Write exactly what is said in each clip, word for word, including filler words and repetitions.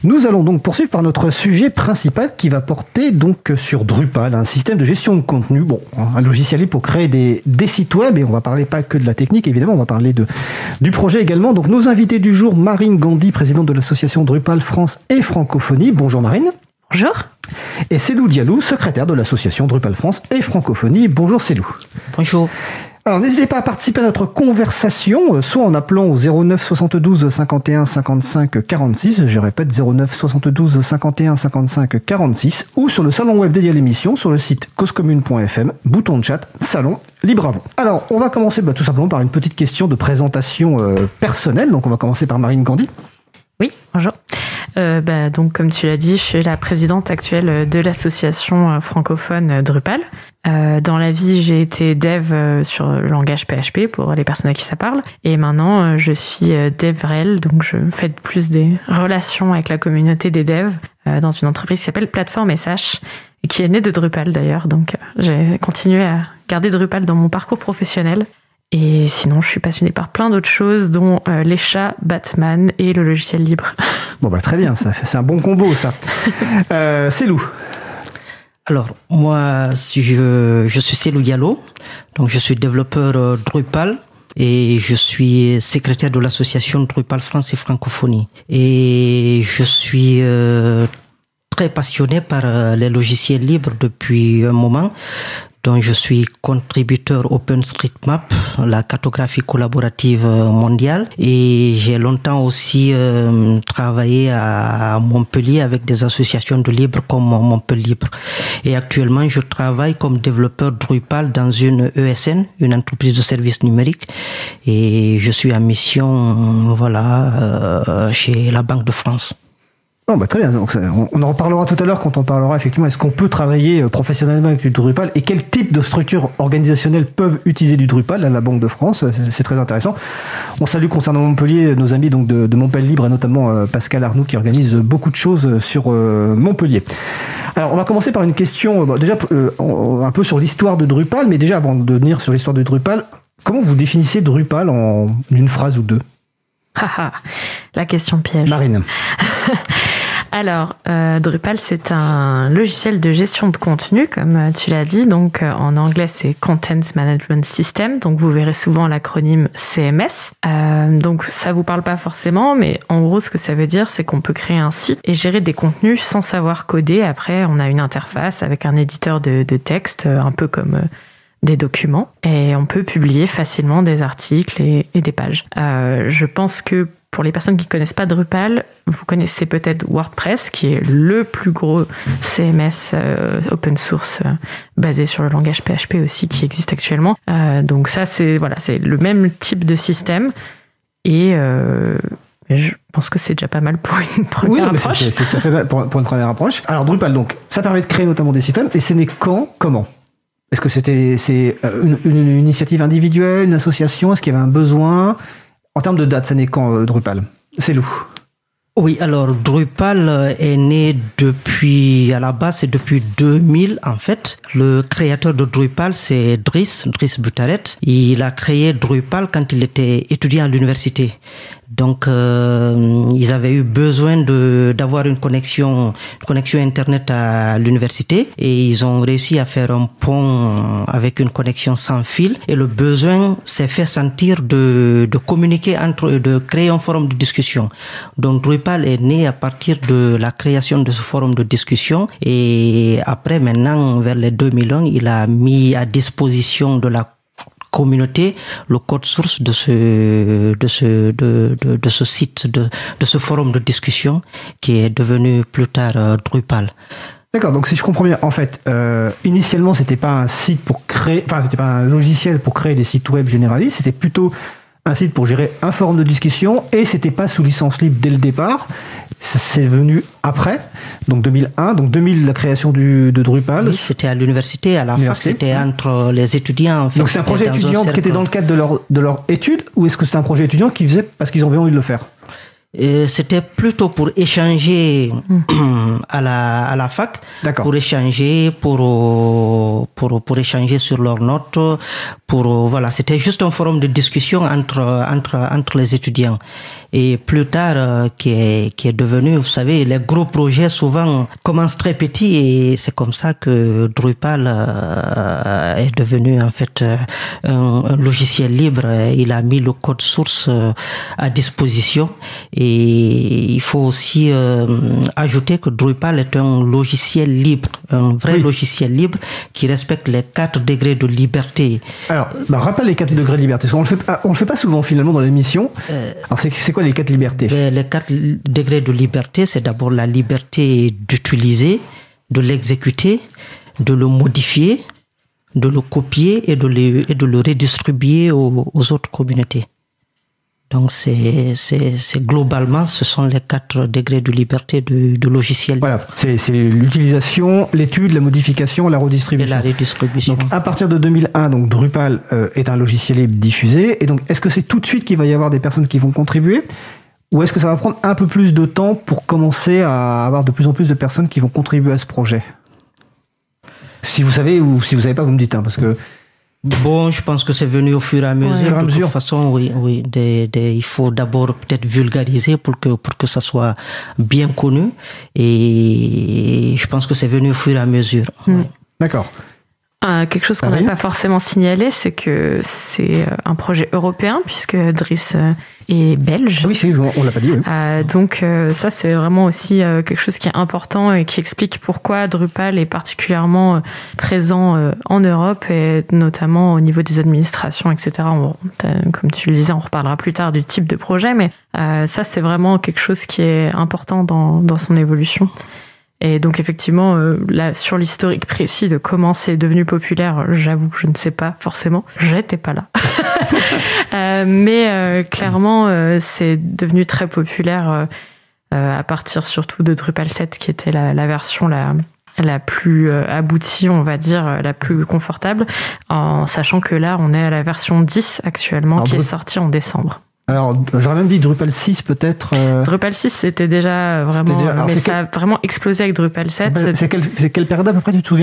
Nous allons donc poursuivre par notre sujet principal qui va porter donc sur Drupal, un système de gestion de contenu, bon, un logiciel libre pour créer des, des sites web, et on va parler pas que de la technique, évidemment, on va parler de, du projet également. Donc nos invités du jour, Marine Gandhi, présidente de l'association Drupal France et Francophonie. Bonjour Marine. Bonjour. Et Célou Diallo, secrétaire de l'association Drupal France et Francophonie. Bonjour Célou. Bonjour. Alors n'hésitez pas à participer à notre conversation, soit en appelant au zéro neuf soixante-douze cinquante et un cinquante-cinq quarante-six, je répète zéro neuf soixante-douze cinquante et un cinquante-cinq quarante-six, ou sur le salon web dédié à l'émission, sur le site cause commune point f m, bouton de chat, salon, libre à vous. Alors on va commencer bah, tout simplement par une petite question de présentation euh, personnelle, donc on va commencer par Marine Gandhi. Oui, bonjour. Euh, bah, donc, comme tu l'as dit, je suis la présidente actuelle de l'association francophone Drupal. Euh, dans la vie, j'ai été dev sur le langage P H P pour les personnes à qui ça parle. Et maintenant, je suis DevRel, donc je fais plus des relations avec la communauté des devs euh, dans une entreprise qui s'appelle Plateforme S H, et qui est née de Drupal d'ailleurs. Donc, j'ai continué à garder Drupal dans mon parcours professionnel. Et sinon, je suis passionnée par plein d'autres choses, dont euh, les chats, Batman et le logiciel libre. Bon, bah très bien, ça, c'est un bon combo, ça. euh, Célou. Alors, moi, je, je suis Célou Diallo, donc je suis développeur euh, Drupal et je suis secrétaire de l'association Drupal France et Francophonie. Et je suis euh, très passionné par euh, les logiciels libres depuis un moment. Donc, je suis contributeur OpenStreetMap, la cartographie collaborative mondiale, et j'ai longtemps aussi euh, travaillé à Montpellier avec des associations de libre comme Montpellier Libre. Et actuellement, je travaille comme développeur Drupal dans une E S N, une entreprise de services numériques, et je suis en mission, voilà, euh, chez la Banque de France. Oh bah très bien, donc, on, on en reparlera tout à l'heure quand on parlera effectivement est-ce qu'on peut travailler professionnellement avec du Drupal et quel type de structures organisationnelles peuvent utiliser du Drupal à la Banque de France, c'est, c'est très intéressant. On salue concernant Montpellier nos amis donc de, de Montpellier Libre et notamment euh, Pascal Arnoux qui organise beaucoup de choses sur euh, Montpellier. Alors on va commencer par une question euh, bon, déjà euh, un peu sur l'histoire de Drupal, mais déjà avant de venir sur l'histoire de Drupal, comment vous définissez Drupal en une phrase ou deux? Haha, la question piège. Marine. Alors, euh, Drupal, c'est un logiciel de gestion de contenu, comme tu l'as dit. Donc, euh, en anglais, c'est Content Management System. Donc, vous verrez souvent l'acronyme C M S. Euh, donc, ça vous parle pas forcément, mais en gros, ce que ça veut dire, c'est qu'on peut créer un site et gérer des contenus sans savoir coder. Après, on a une interface avec un éditeur de, de texte, un peu comme euh, des documents, et on peut publier facilement des articles et, et des pages. Euh, je pense que pour les personnes qui ne connaissent pas Drupal, vous connaissez peut-être WordPress, qui est le plus gros C M S euh, open source euh, basé sur le langage P H P aussi qui existe actuellement. Euh, donc ça, c'est voilà, c'est le même type de système. Et euh, je pense que c'est déjà pas mal pour une première oui, non, mais approche. C'est, c'est, c'est tout à fait pour, pour une première approche. Alors Drupal, donc, ça permet de créer notamment des sites web. Et c'est né quand, comment ? Est-ce que c'était c'est une, une, une initiative individuelle, une association ? Est-ce qu'il y avait un besoin ? En termes de date, ça n'est quand euh, Drupal ? C'est loup. Oui, alors Drupal est né depuis, à la base, c'est depuis deux mille en fait. Le créateur de Drupal, c'est Dries, Dries Butaret. Il a créé Drupal quand il était étudiant à l'université. Donc, euh, ils avaient eu besoin de d'avoir une connexion, une connexion internet à l'université, et ils ont réussi à faire un pont avec une connexion sans fil. Et le besoin s'est fait sentir de de communiquer entre eux, de créer un forum de discussion. Donc, Drupal est né à partir de la création de ce forum de discussion. Et après, maintenant, vers les deux mille un, il a mis à disposition de la communauté le code source de ce de ce de de, de ce site de de ce forum de discussion qui est devenu plus tard euh, Drupal. D'accord, donc si je comprends bien, en fait, euh, initialement c'était pas un site pour créer, enfin c'était pas un logiciel pour créer des sites web généralistes, c'était plutôt un site pour gérer un forum de discussion, et c'était pas sous licence libre dès le départ. C'est venu après, donc deux mille un, donc deux mille la création du, de Drupal. Oui, c'était à l'université, à la fac, c'était entre les étudiants. En fait, donc c'est un projet étudiant qui était dans le cadre de leur, de leur étude, ou est-ce que c'est un projet étudiant qu'ils faisaient parce qu'ils avaient envie de le faire ? Euh, c'était plutôt pour échanger mmh. à la à la fac, D'accord. pour échanger, pour pour pour échanger sur leurs notes, pour voilà, c'était juste un forum de discussion entre entre entre les étudiants. Et plus tard, euh, qui est qui est devenu, vous savez, les gros projets souvent commencent très petits et c'est comme ça que Drupal euh, est devenu en fait un, un logiciel libre. Il a mis le code source euh, à disposition. Et il faut aussi euh, ajouter que Drupal est un logiciel libre, un vrai oui. logiciel libre qui respecte les quatre degrés de liberté. Alors, bah, rappelle les quatre degrés de liberté, parce qu'on le fait, on le fait pas souvent finalement dans l'émission. Euh, Alors, c'est, c'est quoi les quatre libertés ? Les quatre degrés de liberté, c'est d'abord la liberté d'utiliser, de l'exécuter, de le modifier, de le copier et de le, et de le redistribuer aux, aux autres communautés. Donc, c'est, c'est, c'est globalement, ce sont les quatre degrés de liberté de, de logiciel. Voilà, c'est, c'est l'utilisation, l'étude, la modification, la redistribution. Et la redistribution. Donc, à partir de deux mille un, donc Drupal euh, est un logiciel libre diffusé. Et donc, est-ce que c'est tout de suite qu'il va y avoir des personnes qui vont contribuer ? Ou est-ce que ça va prendre un peu plus de temps pour commencer à avoir de plus en plus de personnes qui vont contribuer à ce projet ? Si vous savez ou si vous savez pas, vous me dites, hein, parce que... Bon, je pense que c'est venu au fur et à mesure. Ouais, de mesure. toute façon, oui, oui. Des, des, il faut d'abord peut-être vulgariser pour que pour que ça soit bien connu. Et je pense que c'est venu au fur et à mesure. Mmh. Ouais. D'accord. Euh, quelque chose qu'on n'a pas forcément signalé, c'est que c'est un projet européen, puisque Dries est belge. Oui, oui, on l'a pas dit. Oui. Euh, donc euh, ça, c'est vraiment aussi euh, quelque chose qui est important et qui explique pourquoi Drupal est particulièrement présent euh, en Europe, et notamment au niveau des administrations, et cetera. On, comme tu le disais, on reparlera plus tard du type de projet, mais euh, ça, c'est vraiment quelque chose qui est important dans, dans son évolution. Et donc effectivement, euh, là, sur l'historique précis de comment c'est devenu populaire, j'avoue que je ne sais pas forcément. J'étais pas là. euh, mais euh, clairement, euh, c'est devenu très populaire euh, à partir surtout de Drupal sept, qui était la, la version la, la plus euh, aboutie, on va dire, la plus confortable, en sachant que là, on est à la version dix actuellement, Alors, qui Dru- est sortie en décembre. Alors, j'aurais même dit Drupal six peut-être. Euh... Drupal six, c'était déjà vraiment... C'était déjà... Alors, mais ça quel... a vraiment explosé avec Drupal sept. C'est, c'est, quelle, c'est quelle période à peu près, tu te souviens ?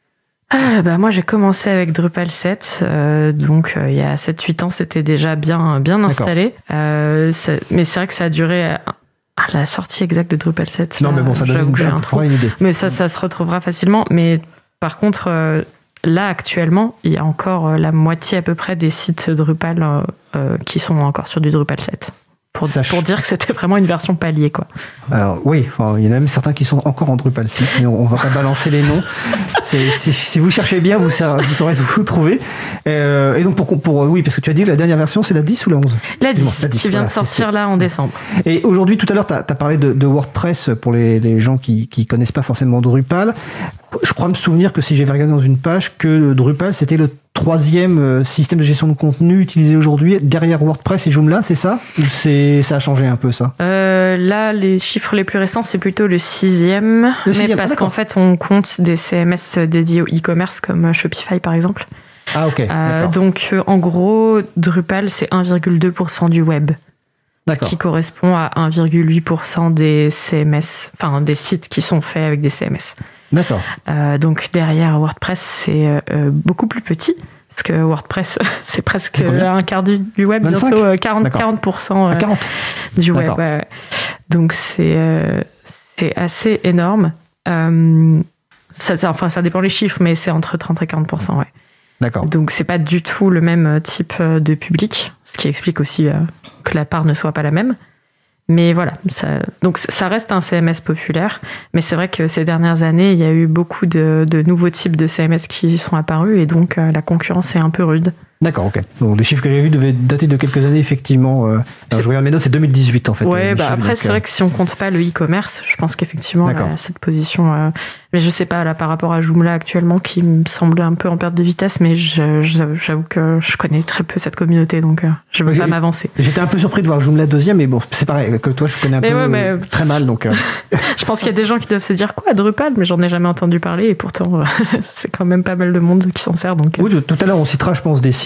ah, bah, moi, j'ai commencé avec Drupal sept. Euh, donc, euh, il y a sept huit ans, c'était déjà bien, bien installé. Euh, ça, mais c'est vrai que ça a duré... à la sortie exacte de Drupal sept. Non, là, mais bon, ça donne une, un peu une idée. Mais ça, ça se retrouvera facilement. Mais par contre... Euh, Là, actuellement, il y a encore la moitié à peu près des sites Drupal euh, euh, qui sont encore sur du Drupal sept. Pour, pour dire que c'était vraiment une version palier, quoi. Alors, oui, enfin, il y en a même certains qui sont encore en Drupal six, mais on, on va pas balancer les noms. C'est, si, si vous cherchez bien, vous, vous saurez vous trouver. Euh, et donc, pour, pour, oui, parce que tu as dit que la dernière version, c'est la dix ou la onze ? La dix, la dix qui vient voilà, de sortir c'est, là en décembre. Et aujourd'hui, tout à l'heure, tu as parlé de, de WordPress pour les, les gens qui qui connaissent pas forcément Drupal. Je crois me souvenir que si j'avais regardé dans une page que Drupal, c'était le troisième système de gestion de contenu utilisé aujourd'hui derrière WordPress et Joomla, c'est ça ? Ou c'est, ça a changé un peu, ça ? euh, Là, les chiffres les plus récents, c'est plutôt le sixième. Le sixième, mais parce ah, qu'en fait, on compte des C M S dédiés au e-commerce comme Shopify, par exemple. Ah, ok. Euh, donc, en gros, Drupal, c'est un virgule deux pour cent du web. D'accord. Ce qui correspond à un virgule huit pour cent des C M S, enfin, des sites qui sont faits avec des C M S. D'accord. Euh, donc derrière WordPress, c'est euh, beaucoup plus petit, parce que WordPress, c'est presque c'est un quart du, du web, vingt-cinq bientôt euh, quarante, quarante pour cent euh, à quarante du web. Ouais. Donc c'est, euh, c'est assez énorme. Euh, ça, ça, enfin, ça dépend des chiffres, mais c'est entre trente et quarante pour cent, ouais. D'accord. Donc c'est pas du tout le même type de public, ce qui explique aussi euh, que la part ne soit pas la même. Mais voilà, ça, donc ça reste un C M S populaire, mais c'est vrai que ces dernières années, il y a eu beaucoup de, de nouveaux types de C M S qui sont apparus, et donc euh, la concurrence est un peu rude. D'accord, ok. Donc les chiffres que j'ai vus devaient dater de quelques années, effectivement. Euh, alors, je regarde mes notes, c'est deux mille dix-huit en fait. Ouais, bah chiffres, après donc, c'est euh... vrai que si on compte pas le e-commerce, je pense qu'effectivement là, cette position. Euh, mais je sais pas là par rapport à Joomla actuellement, qui me semble un peu en perte de vitesse, mais je, je, j'avoue que je connais très peu cette communauté, donc euh, je veux ouais, pas j'ai, m'avancer. J'étais un peu surpris de voir Joomla deuxième, mais bon, c'est pareil que toi, je connais un mais peu ouais, mais... très mal, donc. Euh... je pense qu'il y a des gens qui doivent se dire quoi, Drupal, mais j'en ai jamais entendu parler, et pourtant c'est quand même pas mal de monde qui s'en sert. Donc. Oui, tout à l'heure on citera, je pense, des sites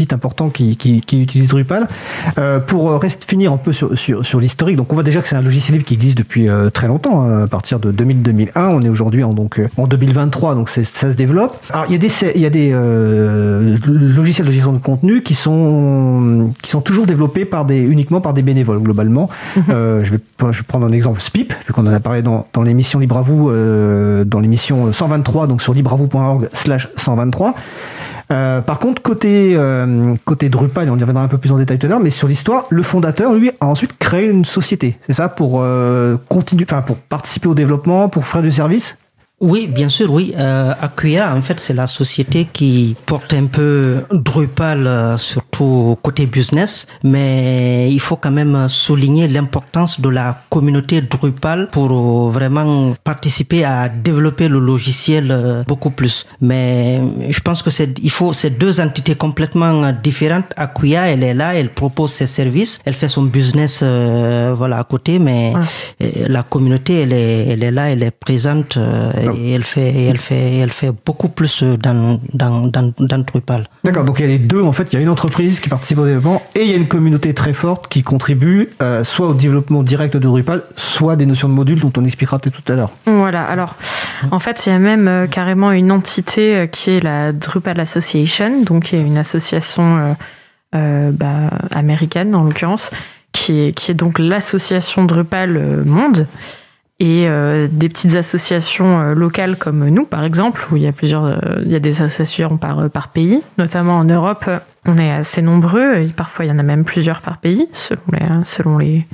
sites importants qui, qui, qui utilisent Drupal. Euh, pour reste, finir un peu sur, sur, sur l'historique, donc on voit déjà que c'est un logiciel libre qui existe depuis euh, très longtemps, hein, à partir de deux mille deux mille un. On est aujourd'hui en, donc, euh, en deux mille vingt-trois, donc c'est, ça se développe. Alors il y a des, il y a des euh, logiciels de gestion de contenu qui sont, qui sont toujours développés par des, uniquement par des bénévoles, globalement. Mm-hmm. Euh, je, vais, je vais prendre un exemple Spip, vu qu'on en a parlé dans, dans l'émission Libre à vous, euh, dans l'émission cent vingt-trois, donc sur libreavou point org slash cent vingt-trois. Euh, par contre, côté, euh, côté Drupal, on y reviendra un peu plus en détail tout à l'heure, mais sur l'histoire, le fondateur, lui, a ensuite créé une société. C'est ça, pour euh, continuer, enfin, pour participer au développement, pour faire du service? Oui, bien sûr, oui. Euh, Acquia, en fait, c'est la société qui porte un peu Drupal, euh, surtout côté business, mais il faut quand même souligner l'importance de la communauté Drupal pour euh, vraiment participer à développer le logiciel euh, beaucoup plus. Mais je pense que c'est, il faut, c'est deux entités complètement différentes. Acquia, elle est là, elle propose ses services, elle fait son business, euh, voilà, à côté, mais ouais. La communauté, elle est, elle est là, elle est présente. Euh, Et elle fait, elle fait, elle fait beaucoup plus dans, dans, dans, dans Drupal. D'accord, donc il y a les deux, en fait, il y a une entreprise qui participe au développement et il y a une communauté très forte qui contribue euh, soit au développement direct de Drupal, soit des notions de modules dont on expliquera peut-être tout à l'heure. Voilà, alors en fait il y a même euh, carrément une entité euh, qui est la Drupal Association, donc qui est une association euh, euh, bah, américaine en l'occurrence, qui est, qui est donc l'association Drupal euh, Monde. Et euh, des petites associations euh, locales comme nous, par exemple, où il y a plusieurs, euh, il y a des associations par par pays, notamment en Europe, on est assez nombreux. Et parfois, il y en a même plusieurs par pays, selon les selon les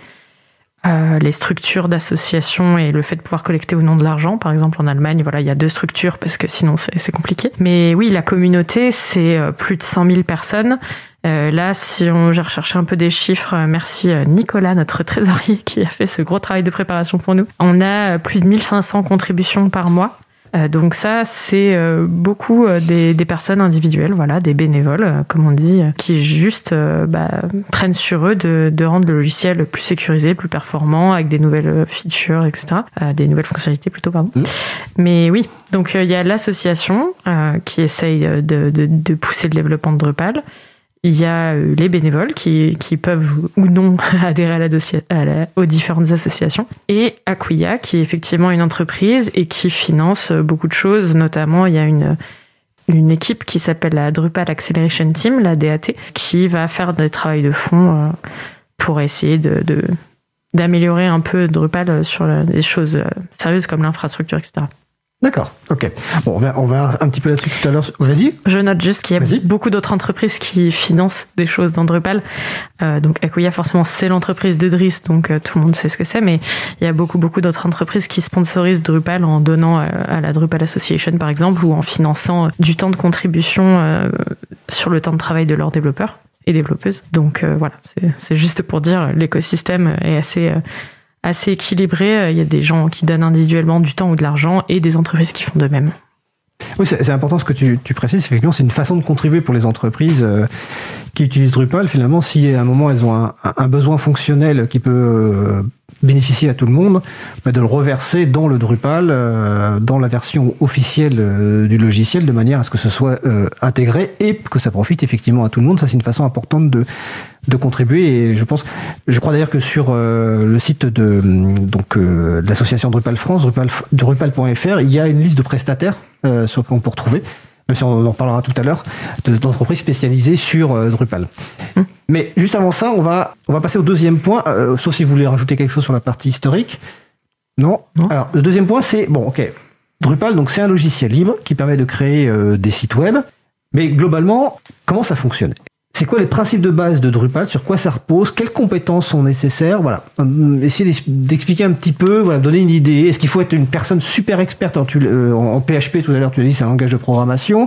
euh, les structures d'associations et le fait de pouvoir collecter ou non de l'argent. Par exemple, en Allemagne, voilà, il y a deux structures parce que sinon c'est c'est compliqué. Mais oui, la communauté, c'est plus de cent mille personnes. Euh, là, si on, j'ai recherché un peu des chiffres, merci Nicolas, notre trésorier, qui a fait ce gros travail de préparation pour nous. On a plus de mille cinq cents contributions par mois. Euh, donc ça, c'est euh, beaucoup euh, des, des personnes individuelles, voilà, des bénévoles, euh, comme on dit, euh, qui juste euh, bah, prennent sur eux de, de rendre le logiciel plus sécurisé, plus performant, avec des nouvelles features, et cetera. Euh, des nouvelles fonctionnalités plutôt, pardon. Mmh. Mais oui, donc il euh, y a l'association euh, qui essaye de, de, de pousser le développement de Drupal. Il y a les bénévoles qui, qui peuvent ou non adhérer à la dossier, à la, aux différentes associations. Et Acquia, qui est effectivement une entreprise et qui finance beaucoup de choses. Notamment, il y a une, une équipe qui s'appelle la Drupal Acceleration Team, la D A T, qui va faire des travaux de fond pour essayer de, de, d'améliorer un peu Drupal sur des choses sérieuses comme l'infrastructure, et cetera. D'accord, ok. Bon, on va, on va un petit peu là-dessus tout à l'heure. Vas-y. Je note juste qu'il y a Vas-y. beaucoup d'autres entreprises qui financent des choses dans Drupal. Euh, donc Acquia, forcément, c'est l'entreprise de Driss, donc euh, tout le monde sait ce que c'est, mais il y a beaucoup, beaucoup d'autres entreprises qui sponsorisent Drupal en donnant euh, à la Drupal Association, par exemple, ou en finançant euh, du temps de contribution euh, sur le temps de travail de leurs développeurs et développeuses. Donc euh, voilà, c'est, c'est juste pour dire l'écosystème est assez... Euh, assez équilibré. Il y a des gens qui donnent individuellement du temps ou de l'argent et des entreprises qui font de même. Oui, c'est, c'est important ce que tu, tu précises. Effectivement, c'est une façon de contribuer pour les entreprises euh, qui utilisent Drupal. Finalement, si à un moment elles ont un, un besoin fonctionnel qui peut euh, bénéficier à tout le monde, bah de le reverser dans le Drupal, euh, dans la version officielle euh, du logiciel, de manière à ce que ce soit euh, intégré et que ça profite effectivement à tout le monde. Ça, c'est une façon importante de de contribuer. Et je pense, je crois d'ailleurs que sur euh, le site de donc euh, de l'association Drupal France, Drupal Drupal point F R, il y a une liste de prestataires euh, sur qu'on peut retrouver, même si on en reparlera tout à l'heure, de, d'entreprises spécialisées sur euh, Drupal. Mmh. Mais juste avant ça, on va on va passer au deuxième point, euh, sauf si vous voulez rajouter quelque chose sur la partie historique. Non. non. Alors le deuxième point, c'est bon, ok. Drupal, donc c'est un logiciel libre qui permet de créer euh, des sites web. Mais globalement, comment ça fonctionne ? C'est quoi les principes de base de Drupal ? Sur quoi ça repose ? Quelles compétences sont nécessaires ? Voilà. Essayez d'expliquer un petit peu, voilà, donner une idée. Est-ce qu'il faut être une personne super experte en, en P H P ? Tout à l'heure, tu l'as dit, c'est un langage de programmation.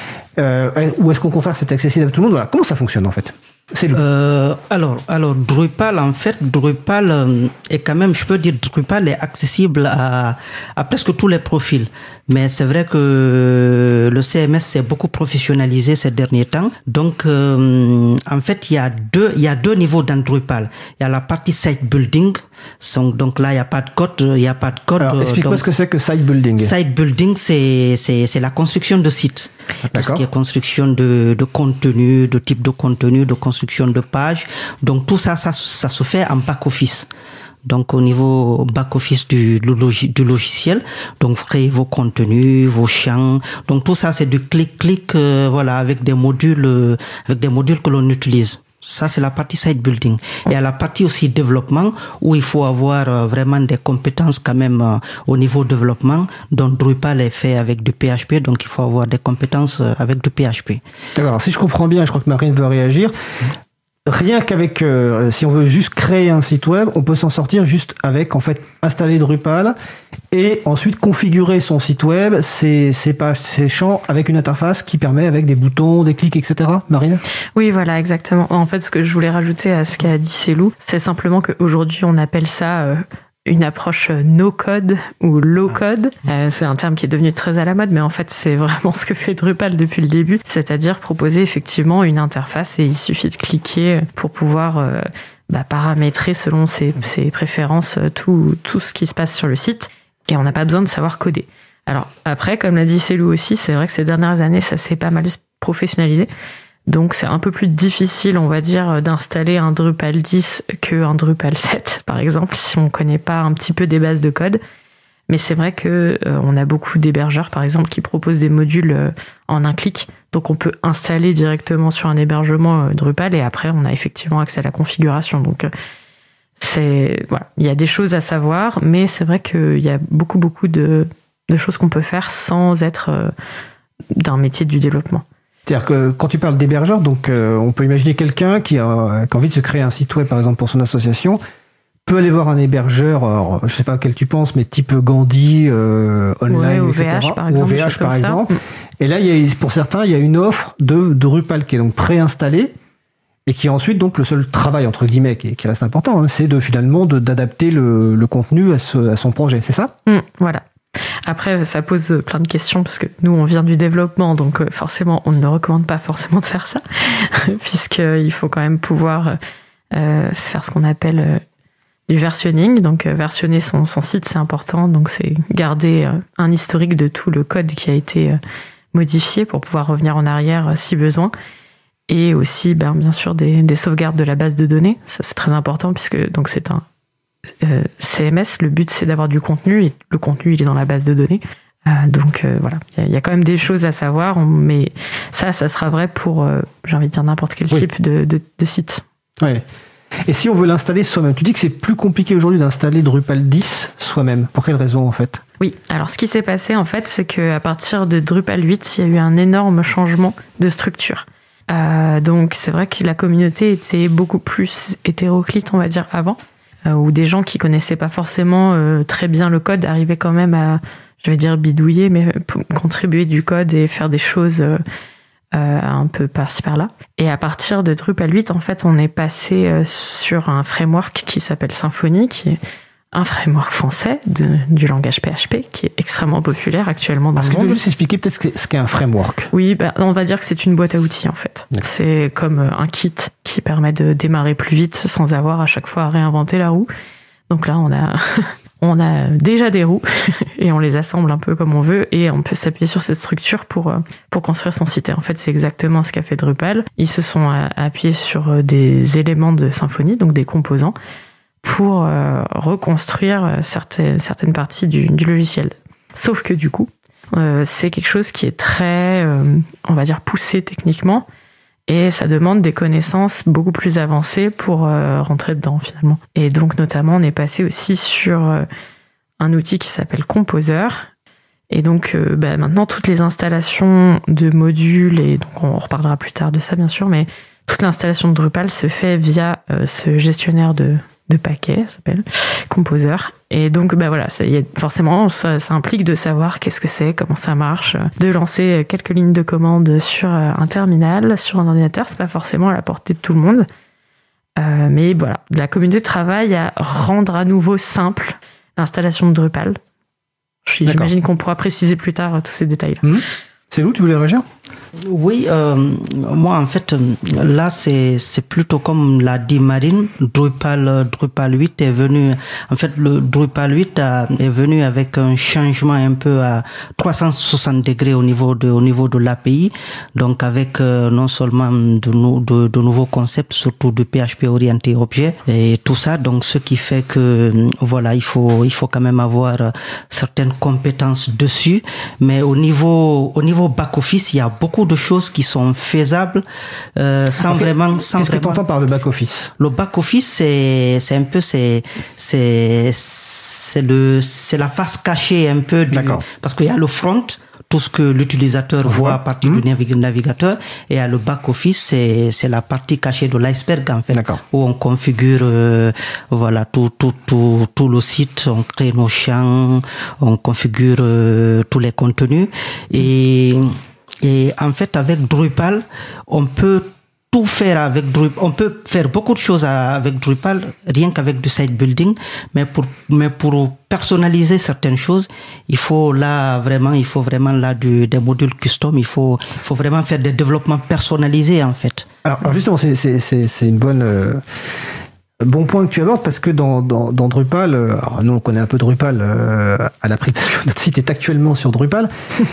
Euh, ou est-ce qu'au contraire, c'est accessible à tout le monde ? Voilà. Comment ça fonctionne en fait ? C'est le... euh, alors, alors Drupal, en fait, Drupal euh, est quand même, je peux dire, Drupal est accessible à, à presque tous les profils. Mais c'est vrai que le C M S s'est beaucoup professionnalisé ces derniers temps. Donc, euh, en fait, il y a deux, il y a deux niveaux dans Drupal. Il y a la partie site building. Donc là, il n'y a pas de code, il n'y a pas de code. Alors, explique-moi ce que c'est que site building. Site building, c'est, c'est, c'est la construction de sites. Tout ce qui est construction de, de contenu, de type de contenu, de construction de pages. Donc tout ça, ça, ça se fait en back-office. Donc au niveau back-office du, du logiciel, donc vous créez vos contenus, vos champs. Donc tout ça, c'est du clic-clic, euh, voilà, avec des modules, euh, avec des modules que l'on utilise. Ça, c'est la partie site building. Et à la partie aussi développement, où il faut avoir euh, vraiment des compétences quand même euh, au niveau développement. Donc Drupal est fait avec du P H P, donc il faut avoir des compétences euh, avec du P H P. D'accord. Alors, si je comprends bien, je crois que Marine veut réagir. Rien qu'avec, euh, si on veut juste créer un site web, on peut s'en sortir juste avec, en fait, installer Drupal et ensuite configurer son site web, ses, ses pages, ses champs avec une interface qui permet avec des boutons, des clics, et cetera. Marine ? Oui, voilà, exactement. En fait, ce que je voulais rajouter à ce qu'a dit Célou, c'est simplement qu'aujourd'hui, on appelle ça euh, une approche no-code ou low-code. Euh, c'est un terme qui est devenu très à la mode, mais en fait, c'est vraiment ce que fait Drupal depuis le début, c'est-à-dire proposer effectivement une interface et il suffit de cliquer pour pouvoir euh, bah, paramétrer selon ses, ses préférences tout, tout ce qui se passe sur le site et on n'a pas besoin de savoir coder. Alors après, comme l'a dit Célou aussi, c'est vrai que ces dernières années, ça s'est pas mal professionnalisé. Donc, c'est un peu plus difficile, on va dire, d'installer un Drupal dix qu'un Drupal sept, par exemple, si on ne connaît pas un petit peu des bases de code. Mais c'est vrai que euh, on a beaucoup d'hébergeurs, par exemple, qui proposent des modules euh, en un clic. Donc, on peut installer directement sur un hébergement euh, Drupal et après, on a effectivement accès à la configuration. Donc, euh, c'est voilà, il y a des choses à savoir, mais c'est vrai qu'il y a beaucoup, beaucoup de, de choses qu'on peut faire sans être euh, d'un métier du développement. C'est-à-dire que quand tu parles d'hébergeur, donc euh, on peut imaginer quelqu'un qui a, qui a envie de se créer un site web, par exemple, pour son association, peut aller voir un hébergeur, alors, je sais pas auquel tu penses, mais type Gandhi, euh, online, ouais, et cetera. O V H, par exemple, ou O V H, par exemple. Ça. Et là, il y a, pour certains, il y a une offre de, de Drupal qui est donc préinstallée et qui est ensuite donc le seul travail, entre guillemets, qui, qui reste important, hein, c'est de finalement de, d'adapter le, le contenu à, ce, à son projet, c'est ça ? mmh, Voilà. Après, ça pose plein de questions parce que nous, on vient du développement, donc forcément, on ne recommande pas forcément de faire ça, puisqu'il faut quand même pouvoir euh, faire ce qu'on appelle euh, du versionning. Donc, euh, versionner son, son site, c'est important. Donc, c'est garder euh, un historique de tout le code qui a été euh, modifié pour pouvoir revenir en arrière euh, si besoin. Et aussi, ben, bien sûr, des, des sauvegardes de la base de données. Ça, c'est très important puisque donc, c'est un Euh, C M S, le but c'est d'avoir du contenu et le contenu il est dans la base de données euh, donc euh, voilà, il y, y a quand même des choses à savoir, mais ça ça sera vrai pour euh, j'ai envie de dire n'importe quel oui. type de, de, de site. Ouais. Et si on veut l'installer soi-même, tu dis que c'est plus compliqué aujourd'hui d'installer Drupal dix soi-même, pour quelle raison en fait? Oui, alors ce qui s'est passé en fait c'est qu'à partir de Drupal huit il y a eu un énorme changement de structure. Euh, donc c'est vrai que la communauté était beaucoup plus hétéroclite on va dire avant, où des gens qui connaissaient pas forcément euh, très bien le code arrivaient quand même à, je vais dire bidouiller, mais contribuer du code et faire des choses euh, euh, un peu par-ci par-là. Et à partir de Drupal huit, en fait, on est passé euh, sur un framework qui s'appelle Symfony, qui est un framework français de, du langage P H P, qui est extrêmement populaire actuellement dans Est-ce le monde. Est-ce que tu peux juste expliquer peut-être ce qu'est un framework? Oui, bah, on va dire que c'est une boîte à outils en fait. D'accord. C'est comme un kit qui permet de démarrer plus vite sans avoir à chaque fois à réinventer la roue. Donc là, on a, on a déjà des roues et on les assemble un peu comme on veut et on peut s'appuyer sur cette structure pour, pour construire son site. Et en fait, c'est exactement ce qu'a fait Drupal. Ils se sont appuyés sur des éléments de Symfony, donc des composants, pour euh, reconstruire certaines, certaines parties du, du logiciel. Sauf que du coup, euh, c'est quelque chose qui est très, euh, on va dire, poussé techniquement, et ça demande des connaissances beaucoup plus avancées pour euh, rentrer dedans finalement. Et donc notamment, on est passé aussi sur euh, un outil qui s'appelle Composer. Et donc euh, bah, maintenant, toutes les installations de modules, et donc on reparlera plus tard de ça bien sûr, mais toute l'installation de Drupal se fait via euh, ce gestionnaire de de paquets, ça s'appelle Composer. Et donc, bah voilà, ça, y a, forcément, ça, ça implique de savoir qu'est-ce que c'est, comment ça marche, de lancer quelques lignes de commande sur un terminal, sur un ordinateur. C'est pas forcément à la portée de tout le monde. Euh, mais voilà, la communauté travaille à rendre à nouveau simple l'installation de Drupal. J'imagine qu'on pourra préciser plus tard tous ces détails-là. Mmh. C'est où, tu voulais réagir? Oui, euh, moi en fait, là c'est c'est plutôt comme l'a dit Marine, Drupal Drupal huit est venu, en fait le Drupal huit a, est venu avec un changement un peu à trois cent soixante degrés au niveau de au niveau de l'A P I, donc avec euh, non seulement de, de, de nouveaux concepts, surtout du P H P orienté objet et tout ça, donc ce qui fait que voilà, il faut il faut quand même avoir certaines compétences dessus, mais au niveau au niveau back office, il y a beaucoup de choses qui sont faisables euh, sans okay. vraiment sans Qu'est-ce vraiment... que tu entends par le back office? Le back office c'est c'est un peu c'est c'est c'est le c'est la face cachée un peu du, parce qu'il y a le front, tout ce que l'utilisateur voit à partir mmh. du navigateur, et à le back-office, c'est, c'est la partie cachée de l'iceberg, en fait, où on configure, euh, voilà, tout, tout, tout, tout le site, on crée nos champs, on configure euh, tous les contenus, et, et en fait, avec Drupal, on peut tout faire avec Drupal. On peut faire beaucoup de choses avec Drupal, rien qu'avec du site building, mais pour, mais pour personnaliser certaines choses, il faut là vraiment, il faut vraiment là du, des modules custom, il faut, il faut vraiment faire des développements personnalisés, en fait. Alors, alors justement, c'est, c'est, c'est, c'est une bonne, euh, bon point que tu abordes, parce que dans, dans, dans Drupal, alors nous on connaît un peu Drupal euh, à l'April, parce que notre site est actuellement sur Drupal,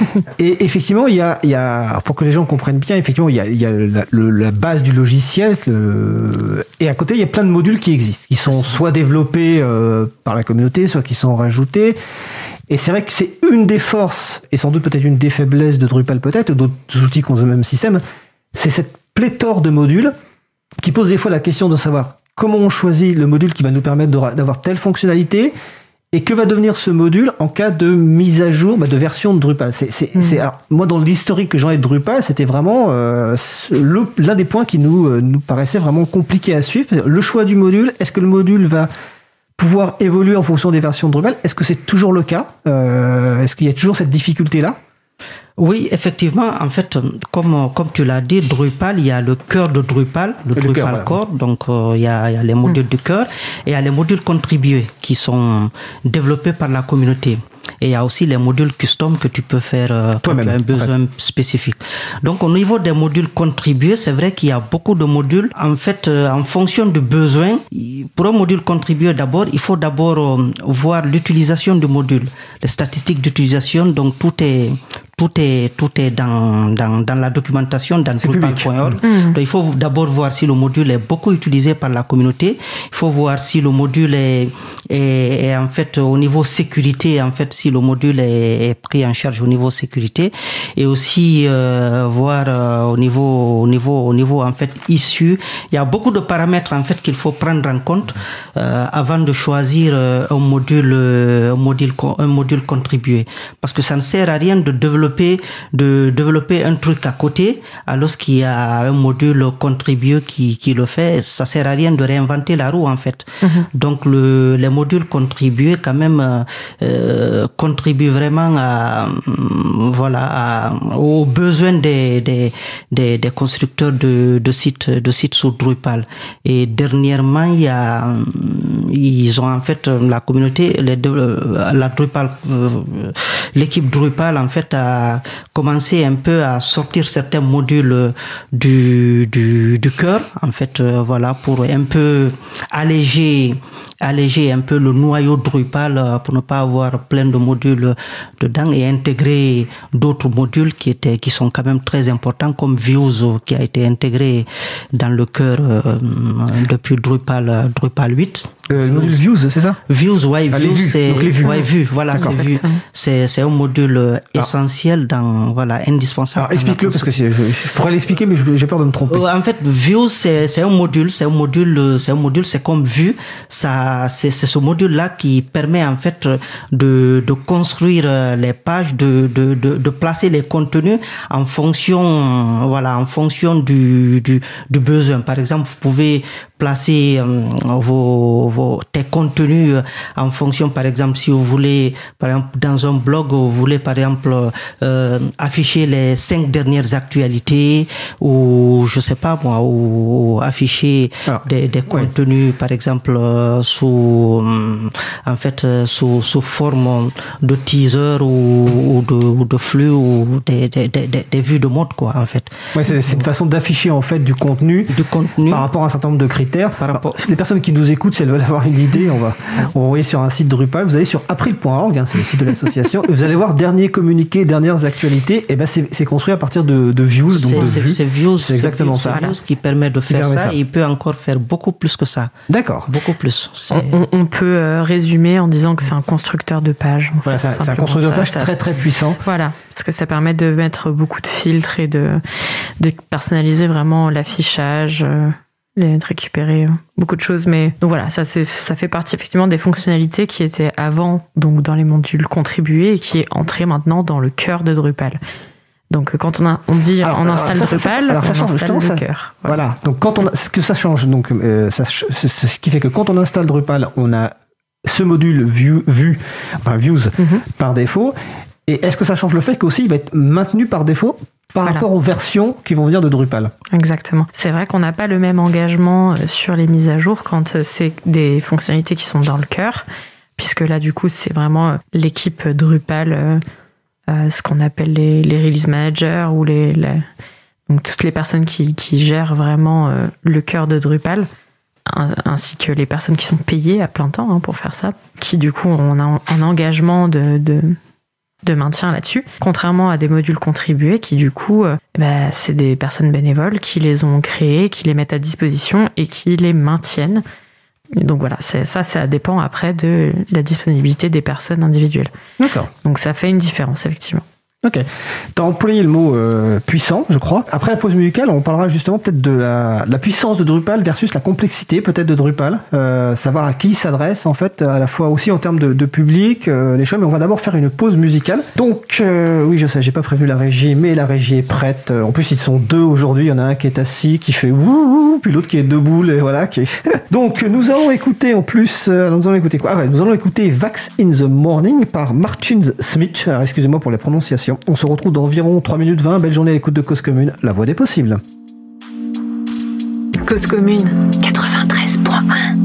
et effectivement il y a, il y a, pour que les gens comprennent bien, effectivement il y a, il y a la, le, la base du logiciel, le, et à côté il y a plein de modules qui existent, qui sont soit développés euh, par la communauté, soit qui sont rajoutés. Et c'est vrai que c'est une des forces, et sans doute peut-être une des faiblesses de Drupal peut-être, ou d'autres outils qui ont le même système, c'est cette pléthore de modules qui pose des fois la question de savoir comment on choisit le module qui va nous permettre d'avoir telle fonctionnalité, et que va devenir ce module en cas de mise à jour, bah, de version de Drupal. C'est, c'est, mmh. c'est, alors, moi, dans l'historique que j'en ai de Drupal, c'était vraiment euh, le, l'un des points qui nous, euh, nous paraissait vraiment compliqué à suivre. Le choix du module, est-ce que le module va pouvoir évoluer en fonction des versions de Drupal? Est-ce que c'est toujours le cas? euh, Est-ce qu'il y a toujours cette difficulté-là? Oui, effectivement, en fait, comme comme tu l'as dit, Drupal, il y a le cœur de Drupal, le, le Drupal cœur, Core, voilà. Donc euh, il y a il y a les modules mmh. du cœur, et il y a les modules contribués qui sont développés par la communauté. Et il y a aussi les modules custom que tu peux faire euh, quand tu as un besoin ouais. spécifique. Donc au niveau des modules contribués, c'est vrai qu'il y a beaucoup de modules. En fait, euh, en fonction du besoin, pour un module contribué d'abord, il faut d'abord euh, voir l'utilisation du module, les statistiques d'utilisation. Donc tout est tout est tout est dans dans dans la documentation dans Drupal point org. Mmh. Donc il faut d'abord voir si le module est beaucoup utilisé par la communauté. Il faut voir si le module est est, est en fait au niveau sécurité, en fait si le module est, est pris en charge au niveau sécurité, et aussi euh, voir euh, au niveau au niveau au niveau en fait issu. Il y a beaucoup de paramètres en fait qu'il faut prendre en compte euh, avant de choisir euh, un module euh, un module un module contribué, parce que ça ne sert à rien de développer de développer un truc à côté alors qu'il y a un module contribué qui qui le fait. Ça sert à rien de réinventer la roue en fait. Mm-hmm. Donc le les modules contribués quand même euh, contribuent vraiment à voilà à, aux besoins des des des, des constructeurs de de sites de sites sur Drupal. Et dernièrement il y a ils ont en fait la communauté les la Drupal euh, l'équipe Drupal en fait a commencé un peu à sortir certains modules du du du cœur en fait euh, voilà pour un peu alléger alléger un peu le noyau Drupal euh, pour ne pas avoir plein de modules dedans, et intégrer d'autres modules qui étaient qui sont quand même très importants, comme Views qui a été intégré dans le cœur euh, depuis Drupal Drupal huit. Euh, le module Views, c'est ça? Views, ouais, ah, Views, vues. c'est Donc les vues. Ouais, vues, voilà, c'est vues. C'est c'est un module essentiel dans voilà indispensable. Alors explique-le parce que je, je pourrais l'expliquer, mais j'ai peur de me tromper. En fait, Views, c'est c'est un module, c'est un module, c'est un module, c'est comme Vue. Ça, c'est c'est ce module-là qui permet en fait de de construire les pages, de de de, de placer les contenus en fonction, voilà, en fonction du du du besoin. Par exemple, vous pouvez placer euh, vos, vos, tes contenus en fonction, par exemple, si vous voulez, par exemple, dans un blog, vous voulez, par exemple, euh, afficher les cinq dernières actualités ou, je sais pas moi, ou, ou afficher Alors, des, des ouais. contenus, par exemple, euh, sous, euh, en fait, euh, sous, sous forme de teaser ou, ou, de, ou de flux ou des, des, des, des vues de mode, quoi, en fait. Ouais, c'est, c'est une façon d'afficher, en fait, du contenu, du contenu par rapport à un certain nombre de critères. Par rapport... Les personnes qui nous écoutent, si elles veulent avoir une idée, on va, on va envoyer sur un site Drupal. Vous allez sur april point org, hein, c'est le site de l'association, et vous allez voir dernier communiqué, dernières actualités. Et ben c'est, c'est construit à partir de, de views, donc c'est, de c'est, vues. C'est views, c'est exactement c'est ça. Views qui permet de faire ça, ça. Et il peut encore faire beaucoup plus que ça. D'accord. Beaucoup plus. On, on, on peut euh, résumer en disant que c'est un constructeur de pages. En voilà, fait, c'est, c'est un constructeur de pages ça, très très puissant. Voilà, parce que ça permet de mettre beaucoup de filtres et de, de personnaliser vraiment l'affichage. Euh, de récupérer beaucoup de choses, mais donc voilà, ça c'est ça fait partie effectivement des fonctionnalités qui étaient avant donc dans les modules contribués et qui est entré maintenant dans le cœur de Drupal. Donc quand on a on dit alors, on installe ça, Drupal, ça, ça, alors, ça on change, installe le ça, cœur. Voilà. voilà. Donc quand on a, ce que ça change, donc euh, ça, c'est ce qui fait que quand on installe Drupal, on a ce module view, vue, enfin views mm-hmm. par défaut. Et est-ce que ça change le fait qu'aussi il va être maintenu par défaut par voilà. rapport aux versions qui vont venir de Drupal? Exactement. C'est vrai qu'on n'a pas le même engagement sur les mises à jour quand c'est des fonctionnalités qui sont dans le cœur, puisque là, du coup, c'est vraiment l'équipe Drupal, euh, euh, ce qu'on appelle les, les release managers ou les, les, donc toutes les personnes qui, qui gèrent vraiment euh, le cœur de Drupal, ainsi que les personnes qui sont payées à plein temps hein, pour faire ça, qui, du coup, ont un, un engagement de... de de maintien là-dessus, contrairement à des modules contribués qui du coup, euh, bah, c'est des personnes bénévoles qui les ont créés, qui les mettent à disposition et qui les maintiennent. Donc voilà, c'est, ça, ça dépend après de la disponibilité des personnes individuelles. D'accord. Donc ça fait une différence, effectivement. Ok. Tu as employé le mot euh, puissant, je crois. Après la pause musicale, on parlera justement peut-être de la, de la puissance de Drupal versus la complexité peut-être de Drupal. Euh, savoir à qui il s'adresse, en fait, à la fois aussi en termes de, de public, euh, les choses. Mais on va d'abord faire une pause musicale. Donc, euh, oui, je sais, j'ai pas prévu la régie, mais la régie est prête. En plus, ils sont deux aujourd'hui. Il y en a un qui est assis, qui fait ouh, puis l'autre qui est debout, et voilà. Qui est... Donc, nous allons écouter en plus, euh, nous allons écouter quoi ah ouais, Nous allons écouter Wax in the Morning par Martin Smith. Alors, excusez-moi pour les prononciations. On se retrouve dans environ trois minutes vingt. Belle journée à l'écoute de Cause Commune, la voix des possibles. Cause Commune, quatre-vingt-treize point un.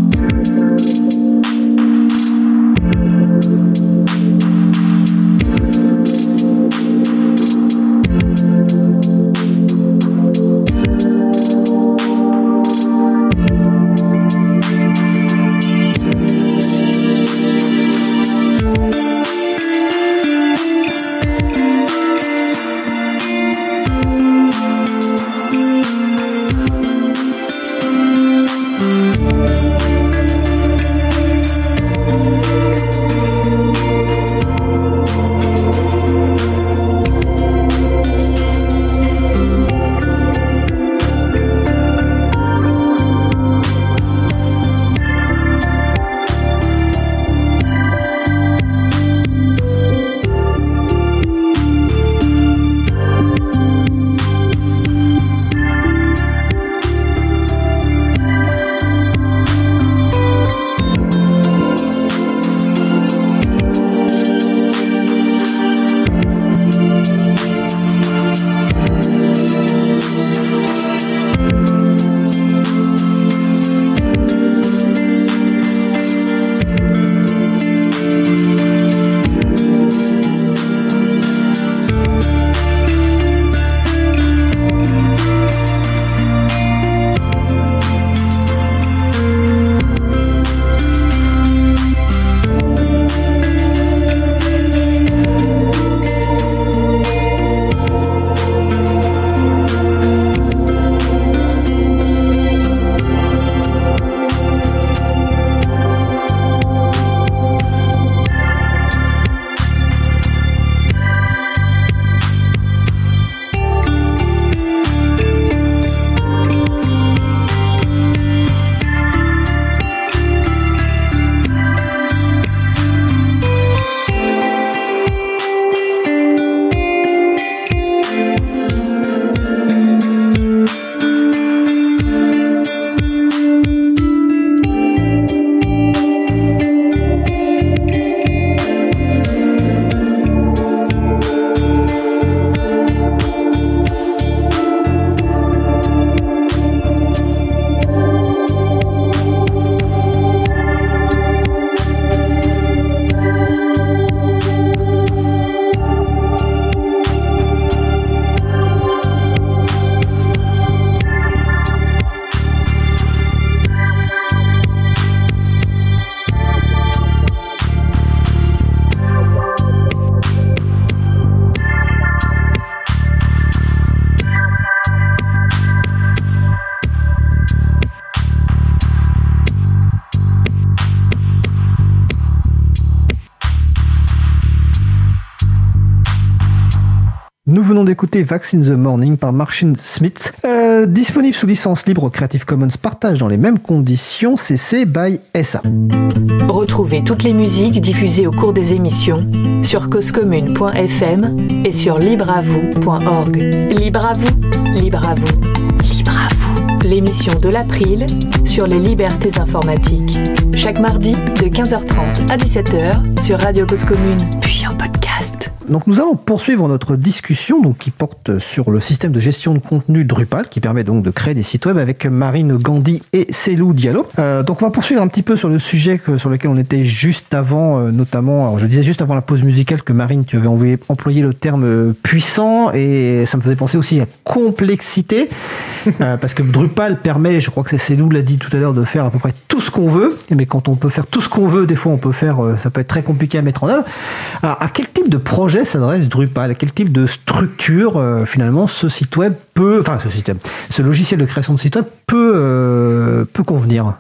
Nous venons d'écouter Vax in the Morning par Martin Smith, euh, disponible sous licence libre Creative Commons partage dans les mêmes conditions, C C by S A. Retrouvez toutes les musiques diffusées au cours des émissions sur cause commune point f m et sur libre à vous point org. Libre à vous, libre à vous, libre à vous. L'émission de l'April sur les libertés informatiques. Chaque mardi de quinze heures trente à dix-sept heures sur Radio Cause Commune, puis en podcast. Donc nous allons poursuivre notre discussion donc, qui porte sur le système de gestion de contenu Drupal qui permet donc de créer des sites web avec Marine Gandhi et Célou Diallo. Euh, donc on va poursuivre un petit peu sur le sujet que, sur lequel on était juste avant, euh, notamment, alors je disais juste avant la pause musicale que Marine, tu avais envoyé, employé le terme euh, puissant et ça me faisait penser aussi à complexité euh, parce que Drupal permet, je crois que c'est Célou l'a dit tout à l'heure, de faire à peu près tout ce qu'on veut, mais quand on peut faire tout ce qu'on veut, des fois on peut faire, euh, ça peut être très compliqué à mettre en œuvre. Alors à quel type de projet s'adresse Drupal? À quel type de structure euh, finalement ce site web peut, enfin ce système, ce logiciel de création de site web peut euh, peut convenir?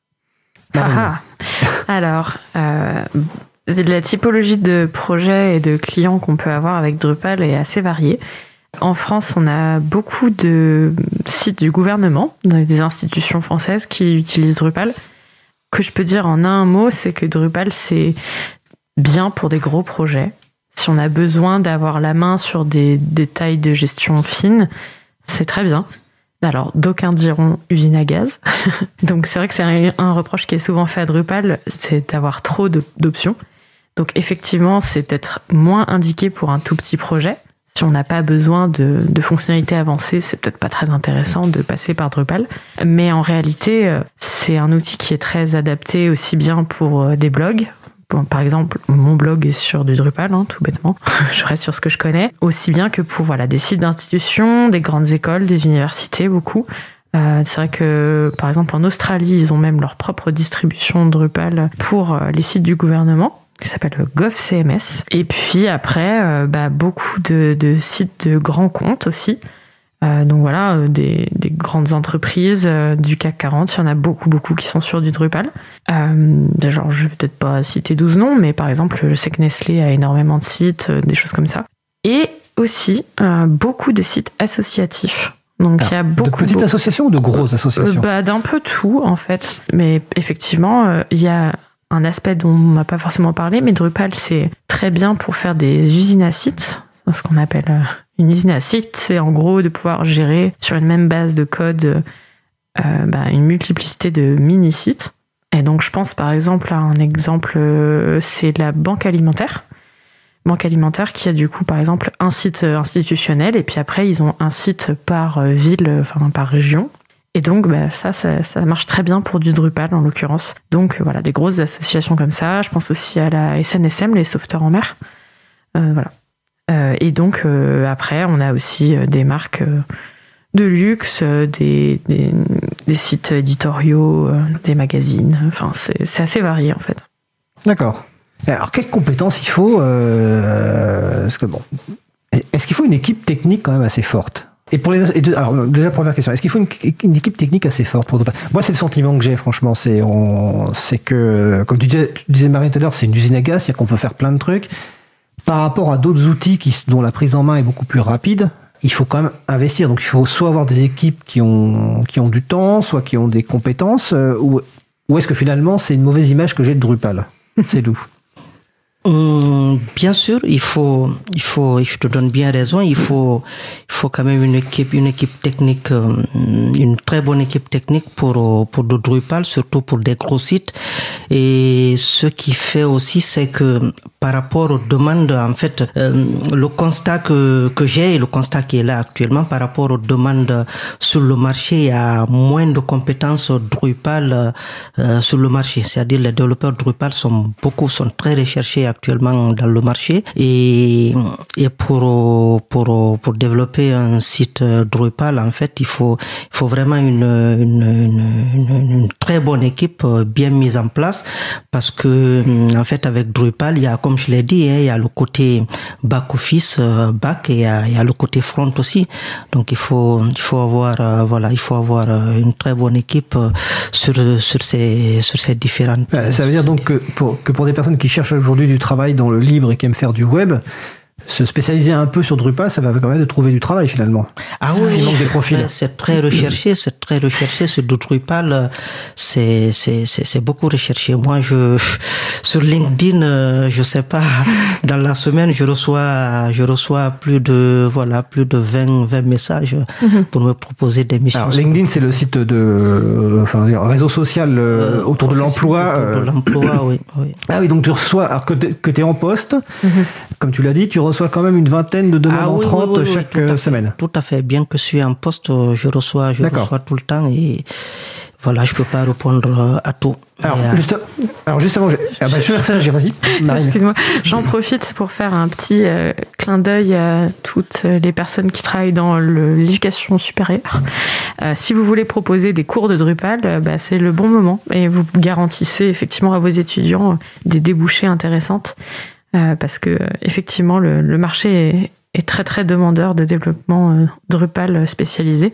Ah, alors, euh, la typologie de projets et de clients qu'on peut avoir avec Drupal est assez variée. En France, on a beaucoup de sites du gouvernement, des institutions françaises qui utilisent Drupal. Ce que je peux dire en un mot, c'est que Drupal, c'est bien pour des gros projets. Si on a besoin d'avoir la main sur des détails de gestion fine, c'est très bien. Alors, d'aucuns diront usine à gaz. Donc, c'est vrai que c'est un, un reproche qui est souvent fait à Drupal, c'est d'avoir trop de, d'options. Donc, effectivement, c'est peut-être moins indiqué pour un tout petit projet. Si on n'a pas besoin de, de fonctionnalités avancées, c'est peut-être pas très intéressant de passer par Drupal. Mais en réalité, c'est un outil qui est très adapté aussi bien pour des blogs. Bon, par exemple, mon blog est sur du Drupal, hein, tout bêtement. Je reste sur ce que je connais. Aussi bien que pour voilà, des sites d'institutions, des grandes écoles, des universités, beaucoup. Euh, c'est vrai que, par exemple, en Australie, ils ont même leur propre distribution Drupal pour les sites du gouvernement, qui s'appelle GovCMS. Et puis après, euh, bah, beaucoup de, de sites de grands comptes aussi. Euh, donc voilà, euh, des, des grandes entreprises euh, du C A C quarante, il y en a beaucoup, beaucoup qui sont sur du Drupal. Euh, genre, je vais peut-être pas citer douze noms, mais par exemple, je sais que Nestlé a énormément de sites, euh, des choses comme ça. Et aussi, euh, beaucoup de sites associatifs. Donc Alors, il y a beaucoup de petites beaucoup, associations ou de grosses associations? euh, bah, d'un peu tout, en fait. Mais effectivement, euh, il y a un aspect dont on n'a pas forcément parlé, mais Drupal, c'est très bien pour faire des usines à sites, ce qu'on appelle... Euh, Une usine à sites, c'est en gros de pouvoir gérer sur une même base de code euh, bah, une multiplicité de mini-sites. Et donc, je pense par exemple à un exemple, euh, c'est la banque alimentaire. Banque alimentaire qui a du coup, par exemple, un site institutionnel et puis après, ils ont un site par ville, enfin par région. Et donc, bah, ça, ça, ça marche très bien pour du Drupal en l'occurrence. Donc, voilà, des grosses associations comme ça. Je pense aussi à la S N S M, les sauveteurs en mer. Euh, voilà. Euh, et donc, euh, après, on a aussi euh, des marques euh, de luxe, euh, des, des, des sites éditoriaux, euh, des magazines. Enfin, c'est, c'est assez varié, en fait. D'accord. Alors, quelles compétences il faut euh, parce que, bon, est-ce qu'il faut une équipe technique quand même assez forte? Et pour les, et de, alors, déjà, première question, est-ce qu'il faut une, une équipe technique assez forte pour Drupal? Moi, c'est le sentiment que j'ai, franchement. C'est, on, c'est que, comme tu disais, tu disais Marine tout à l'heure, c'est une usine à gaz, c'est-à-dire qu'on peut faire plein de trucs. Par rapport à d'autres outils qui, dont la prise en main est beaucoup plus rapide, il faut quand même investir. Donc il faut soit avoir des équipes qui ont, qui ont du temps, soit qui ont des compétences, euh, ou, ou est-ce que finalement c'est une mauvaise image que j'ai de Drupal? C'est d'où? Hum, bien sûr, il faut, il faut, je te donne bien raison, il faut, il faut quand même une équipe, une équipe technique, une très bonne équipe technique pour, pour le Drupal, surtout pour des gros sites. Et ce qui fait aussi, c'est que par rapport aux demandes, en fait, euh, le constat que, que j'ai et le constat qui est là actuellement par rapport aux demandes sur le marché, il y a moins de compétences Drupal euh, sur le marché. C'est-à-dire les développeurs Drupal sont beaucoup, sont très recherchés actuellement dans le marché et, et pour, pour, pour développer un site Drupal, en fait, il faut, il faut vraiment une, une, une, une, une très bonne équipe bien mise en place parce que, en fait, avec Drupal, il y a, comme je l'ai dit, hein, il y a le côté back-office, back, et il y, a, il y a le côté front aussi. Donc, il faut, il faut avoir, euh, voilà, il faut avoir une très bonne équipe sur, sur ces, sur ces différentes. Ça veut dire donc que pour, que pour des personnes qui cherchent aujourd'hui du travail dans le libre et qui aiment faire du web, se spécialiser un peu sur Drupal, ça va permettre de trouver du travail finalement. Ah oui, il manque des profils. C'est très recherché, c'est très recherché. Sur Drupal, c'est, c'est, c'est, c'est beaucoup recherché. Moi, je, sur LinkedIn, je sais pas, dans la semaine, je reçois, je reçois plus de, voilà, plus de vingt, vingt messages mm-hmm. pour me proposer des missions. Alors, LinkedIn, c'est le site de, enfin, réseau social euh, autour de l'emploi. Autour de l'emploi, oui, oui. Ah oui, donc tu reçois, alors que tu es en poste, mm-hmm. comme tu l'as dit, tu reçois quand même une vingtaine de demandes ah, oui, entrantes oui, oui, chaque oui, tout semaine. Fait, tout à fait. Bien que je suis en poste, je reçois, je D'accord. reçois tout le temps et voilà, je peux pas répondre à tout. Alors, et, juste, alors justement, j'ai, ah bah, je vais faire ça, vas-y. Excuse-moi, j'en profite pour faire un petit euh, clin d'œil à toutes les personnes qui travaillent dans le, l'éducation supérieure. Euh, si vous voulez proposer des cours de Drupal, euh, bah, c'est le bon moment et vous garantissez effectivement à vos étudiants des débouchés intéressantes. Euh, parce que effectivement le, le marché est, est très très demandeur de développement euh, Drupal spécialisé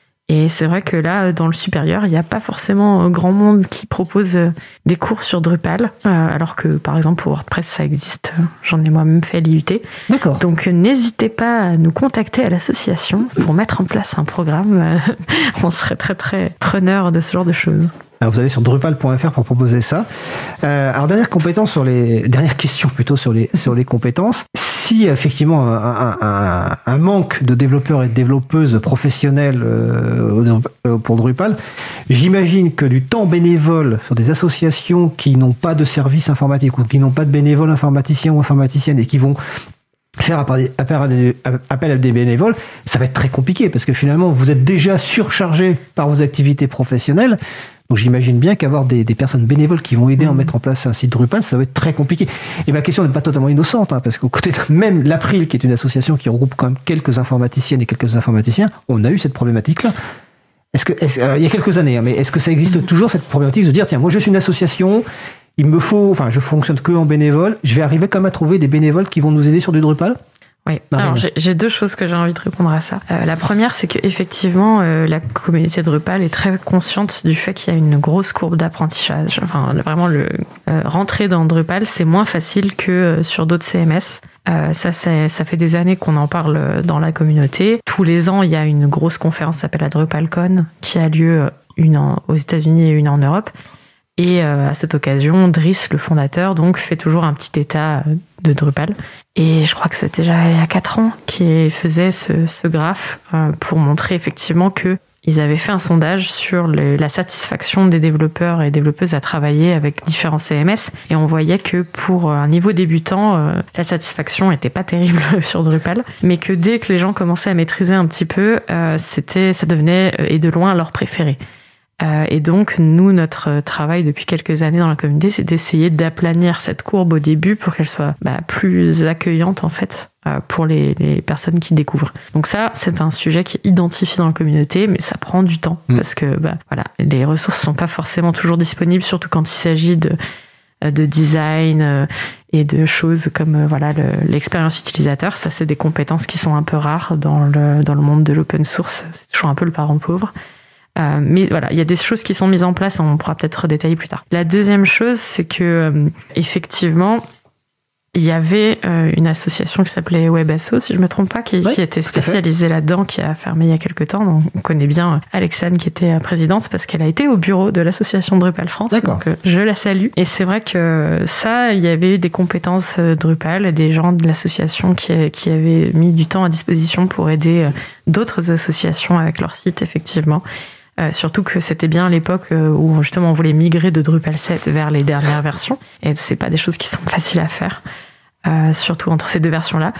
et c'est vrai que là dans le supérieur il n'y a pas forcément grand monde qui propose euh, des cours sur Drupal euh, alors que par exemple pour WordPress ça existe, j'en ai moi-même fait à l'I U T. D'accord. Donc euh, n'hésitez pas à nous contacter à l'association pour mettre en place un programme, on serait très très preneur de ce genre de choses. Alors vous allez sur drupal point f r pour proposer ça. Euh, alors dernière compétence sur les dernière question plutôt sur les sur les compétences. Si effectivement un, un, un manque de développeurs et de développeuses professionnels euh, pour Drupal, j'imagine que du temps bénévole sur des associations qui n'ont pas de service informatique ou qui n'ont pas de bénévoles informaticiens ou informaticiennes et qui vont faire appel à des bénévoles, ça va être très compliqué parce que finalement vous êtes déjà surchargé par vos activités professionnelles. Donc j'imagine bien qu'avoir des, des personnes bénévoles qui vont aider mmh. à mettre en place un site Drupal, ça va être très compliqué. Et ma question n'est pas totalement innocente, hein, parce qu'au côté de même l'April, qui est une association qui regroupe quand même quelques informaticiennes et quelques informaticiens, on a eu cette problématique-là. Est-ce que, est-ce, euh, il y a quelques années, hein, mais est-ce que ça existe mmh. toujours cette problématique de dire tiens, moi je suis une association, il me faut, enfin je fonctionne que en bénévole, je vais arriver quand même à trouver des bénévoles qui vont nous aider sur du Drupal ? Oui, alors j'ai, j'ai deux choses que j'ai envie de répondre à ça. Euh, la première, c'est qu'effectivement, euh, la communauté Drupal est très consciente du fait qu'il y a une grosse courbe d'apprentissage. Enfin, vraiment, le euh, rentrer dans Drupal, c'est moins facile que euh, sur d'autres C M S. Euh, ça, c'est, ça fait des années qu'on en parle dans la communauté. Tous les ans, il y a une grosse conférence qui s'appelle la DrupalCon, qui a lieu une en, aux États-Unis et une en Europe. Et euh, à cette occasion, Driss, le fondateur, donc fait toujours un petit état de Drupal. Et je crois que c'était déjà il y a quatre ans qu'il faisait ce, ce graphe euh, pour montrer effectivement que ils avaient fait un sondage sur le, la satisfaction des développeurs et développeuses à travailler avec différents C M S. Et on voyait que pour un niveau débutant, euh, la satisfaction était pas terrible sur Drupal, mais que dès que les gens commençaient à maîtriser un petit peu, euh, c'était, ça devenait et de loin leur préféré. Euh, et donc, nous, notre travail depuis quelques années dans la communauté, c'est d'essayer d'aplanir cette courbe au début pour qu'elle soit bah, plus accueillante, en fait, euh, pour les, les personnes qui découvrent. Donc ça, c'est un sujet qui est identifié dans la communauté, mais ça prend du temps, mmh. parce que bah, voilà, les ressources sont pas forcément toujours disponibles, surtout quand il s'agit de, de design euh, et de choses comme euh, voilà, le, l'expérience utilisateur. Ça, c'est des compétences qui sont un peu rares dans le, dans le monde de l'open source. C'est toujours un peu le parent pauvre. Euh, mais voilà, il y a des choses qui sont mises en place, on pourra peut-être détailler plus tard. La deuxième chose, c'est que euh, effectivement, il y avait euh, une association qui s'appelait WebAsso, si je me trompe pas, qui, oui, qui était spécialisée là-dedans, qui a fermé il y a quelques temps. Donc, on connaît bien Alexandre qui était présidente parce qu'elle a été au bureau de l'association Drupal France. D'accord. Donc euh, je la salue. Et c'est vrai que ça, il y avait eu des compétences Drupal, des gens de l'association qui, qui avaient mis du temps à disposition pour aider euh, d'autres associations avec leur site, effectivement. Euh, surtout que c'était bien l'époque où justement on voulait migrer de Drupal sept vers les dernières versions, et c'est pas des choses qui sont faciles à faire, euh, surtout entre ces deux versions-là.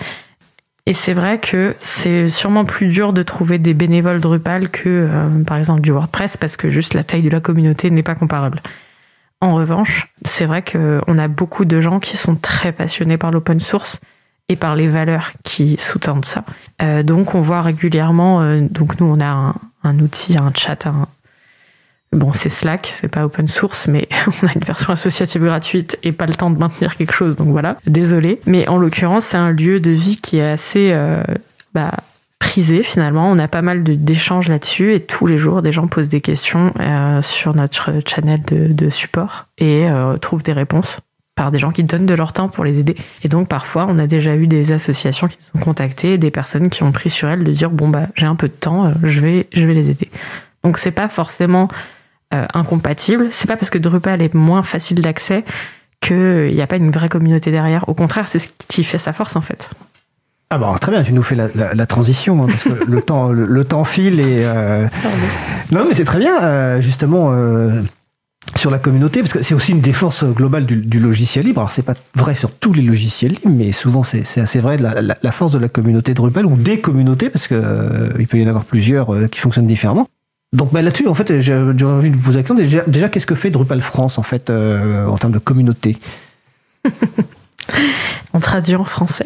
Et c'est vrai que c'est sûrement plus dur de trouver des bénévoles Drupal que euh, par exemple du WordPress, parce que juste la taille de la communauté n'est pas comparable. En revanche, c'est vrai qu'on a beaucoup de gens qui sont très passionnés par l'open source et par les valeurs qui sous-tendent ça. Euh, donc on voit régulièrement, euh, donc nous on a un, un outil, un chat, un... bon c'est Slack, c'est pas open source, mais on a une version associative gratuite et pas le temps de maintenir quelque chose, donc voilà, désolé. Mais en l'occurrence, c'est un lieu de vie qui est assez euh, bah, prisé finalement. On a pas mal de, d'échanges là-dessus et tous les jours des gens posent des questions euh, sur notre channel de, de support et euh, trouvent des réponses. par des gens qui donnent de leur temps pour les aider. Et donc parfois, on a déjà eu des associations qui nous ont contactés, des personnes qui ont pris sur elles de dire bon bah j'ai un peu de temps, je vais je vais les aider. Donc c'est pas forcément euh, incompatible. C'est pas parce que Drupal est moins facile d'accès qu'il n'y a pas une vraie communauté derrière. Au contraire, c'est ce qui fait sa force en fait. Ah bon, très bien, tu nous fais la, la, la transition, hein, parce que le temps, le, le temps file et... Euh... Non mais c'est très bien, euh, justement, euh, sur la communauté, parce que c'est aussi une des forces globales du, du logiciel libre. Alors c'est pas vrai sur tous les logiciels libres, mais souvent c'est, c'est assez vrai de la, la, la force de la communauté Drupal, ou des communautés, parce que euh, il peut y en avoir plusieurs euh, qui fonctionnent différemment. Donc bah, là-dessus, en fait, j'ai, j'ai envie de vous poser la question, déjà, déjà qu'est-ce que fait Drupal France, en fait, euh, en termes de communauté? On traduit en français.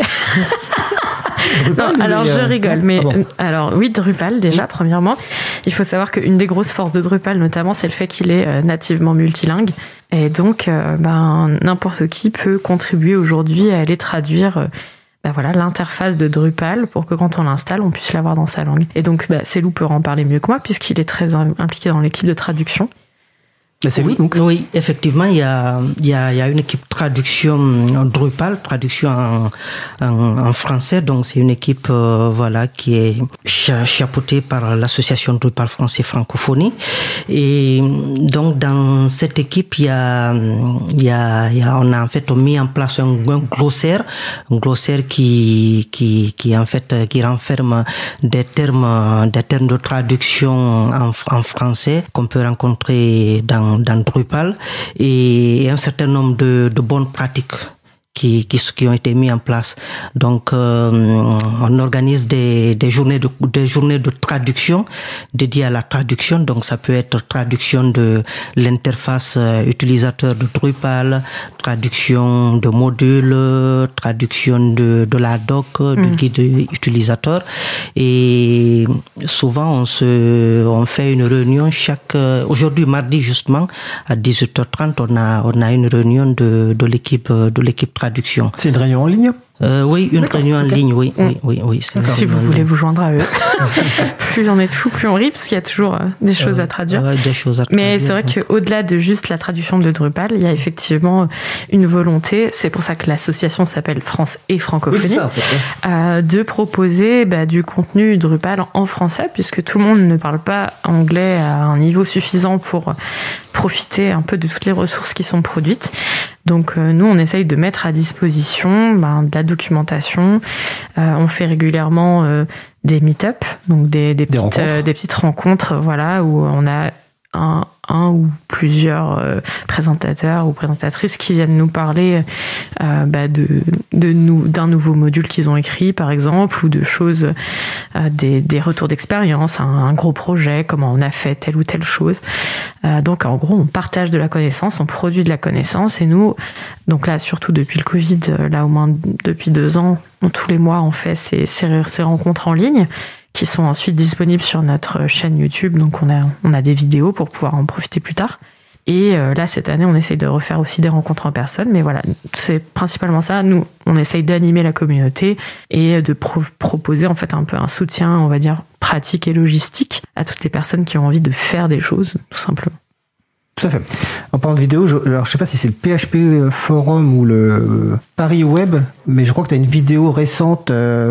Drupal, non, alors mais, je euh, rigole, non mais ah bon. alors oui, Drupal déjà, premièrement, il faut savoir qu'une des grosses forces de Drupal, notamment, c'est le fait qu'il est euh, nativement multilingue, et donc euh, ben, n'importe qui peut contribuer aujourd'hui à aller traduire euh, ben, voilà, l'interface de Drupal pour que quand on l'installe, on puisse l'avoir dans sa langue. Et donc, ben, Célou peut en parler mieux que moi, puisqu'il est très impliqué dans l'équipe de traduction. C'est oui, lui, donc. oui, effectivement, il y a, il y a, il y a une équipe traduction en Drupal, traduction en, en, en français. Donc, c'est une équipe, euh, voilà, qui est cha- chapeautée par l'association Drupal français francophonie. Et donc, dans cette équipe, il y a, il y a, il y a on a en fait mis en place un, un glossaire, un glossaire qui, qui, qui en fait, qui renferme des termes, des termes de traduction en, en français qu'on peut rencontrer dans dans Drupal, et un certain nombre de, de bonnes pratiques qui, qui, qui ont été mis en place. Donc, euh, on organise des, des journées de, des journées de traduction dédiées à la traduction. Donc, ça peut être traduction de l'interface utilisateur de Drupal, traduction de modules, traduction de, de la doc, mmh. du guide utilisateur. Et souvent, on se, on fait une réunion chaque, aujourd'hui, mardi, justement, à dix-huit heures trente, on a, on a une réunion de, de l'équipe, de l'équipe traduction. C'est une réunion en ligne? Euh, oui, une D'accord, réunion en okay. ligne, oui, mmh. oui, oui, oui. C'est si vous voulez vous joindre à eux. Plus on est de fous, plus on rit, parce qu'il y a toujours euh, des choses euh, à traduire. Ouais, des choses à traduire. Mais c'est vrai qu'au-delà de juste la traduction de Drupal, il y a effectivement une volonté, c'est pour ça que l'association s'appelle France et Francophonie, oui, c'est ça, en fait, ouais. euh, de proposer bah, du contenu Drupal en français, puisque tout le monde ne parle pas anglais à un niveau suffisant pour profiter un peu de toutes les ressources qui sont produites. Donc euh, nous, on essaye de mettre à disposition ben, de la documentation. Euh, on fait régulièrement euh, des meet-up, donc des, des, des, petites, rencontres. Euh, des petites rencontres, voilà, où on a un, un ou plusieurs euh, présentateurs ou présentatrices qui viennent nous parler euh, bah, de, de nous, d'un nouveau module qu'ils ont écrit, par exemple, ou de choses, euh, des, des retours d'expérience, un, un gros projet, comment on a fait telle ou telle chose. Euh, donc, en gros, on partage de la connaissance, on produit de la connaissance, et nous, donc là, surtout depuis le Covid, là, au moins depuis deux ans, tous les mois, on fait ces, ces, ces rencontres en ligne, qui sont ensuite disponibles sur notre chaîne YouTube. Donc, on a, on a des vidéos pour pouvoir en profiter plus tard. Et euh, là, cette année, on essaye de refaire aussi des rencontres en personne. Mais voilà, c'est principalement ça. Nous, on essaye d'animer la communauté et de pro- proposer en fait un peu un soutien, on va dire, pratique et logistique à toutes les personnes qui ont envie de faire des choses, tout simplement. Tout à fait. En parlant de vidéo, je, alors je sais pas si c'est le P H P Forum ou le Paris Web, mais je crois que tu as une vidéo récente... Euh,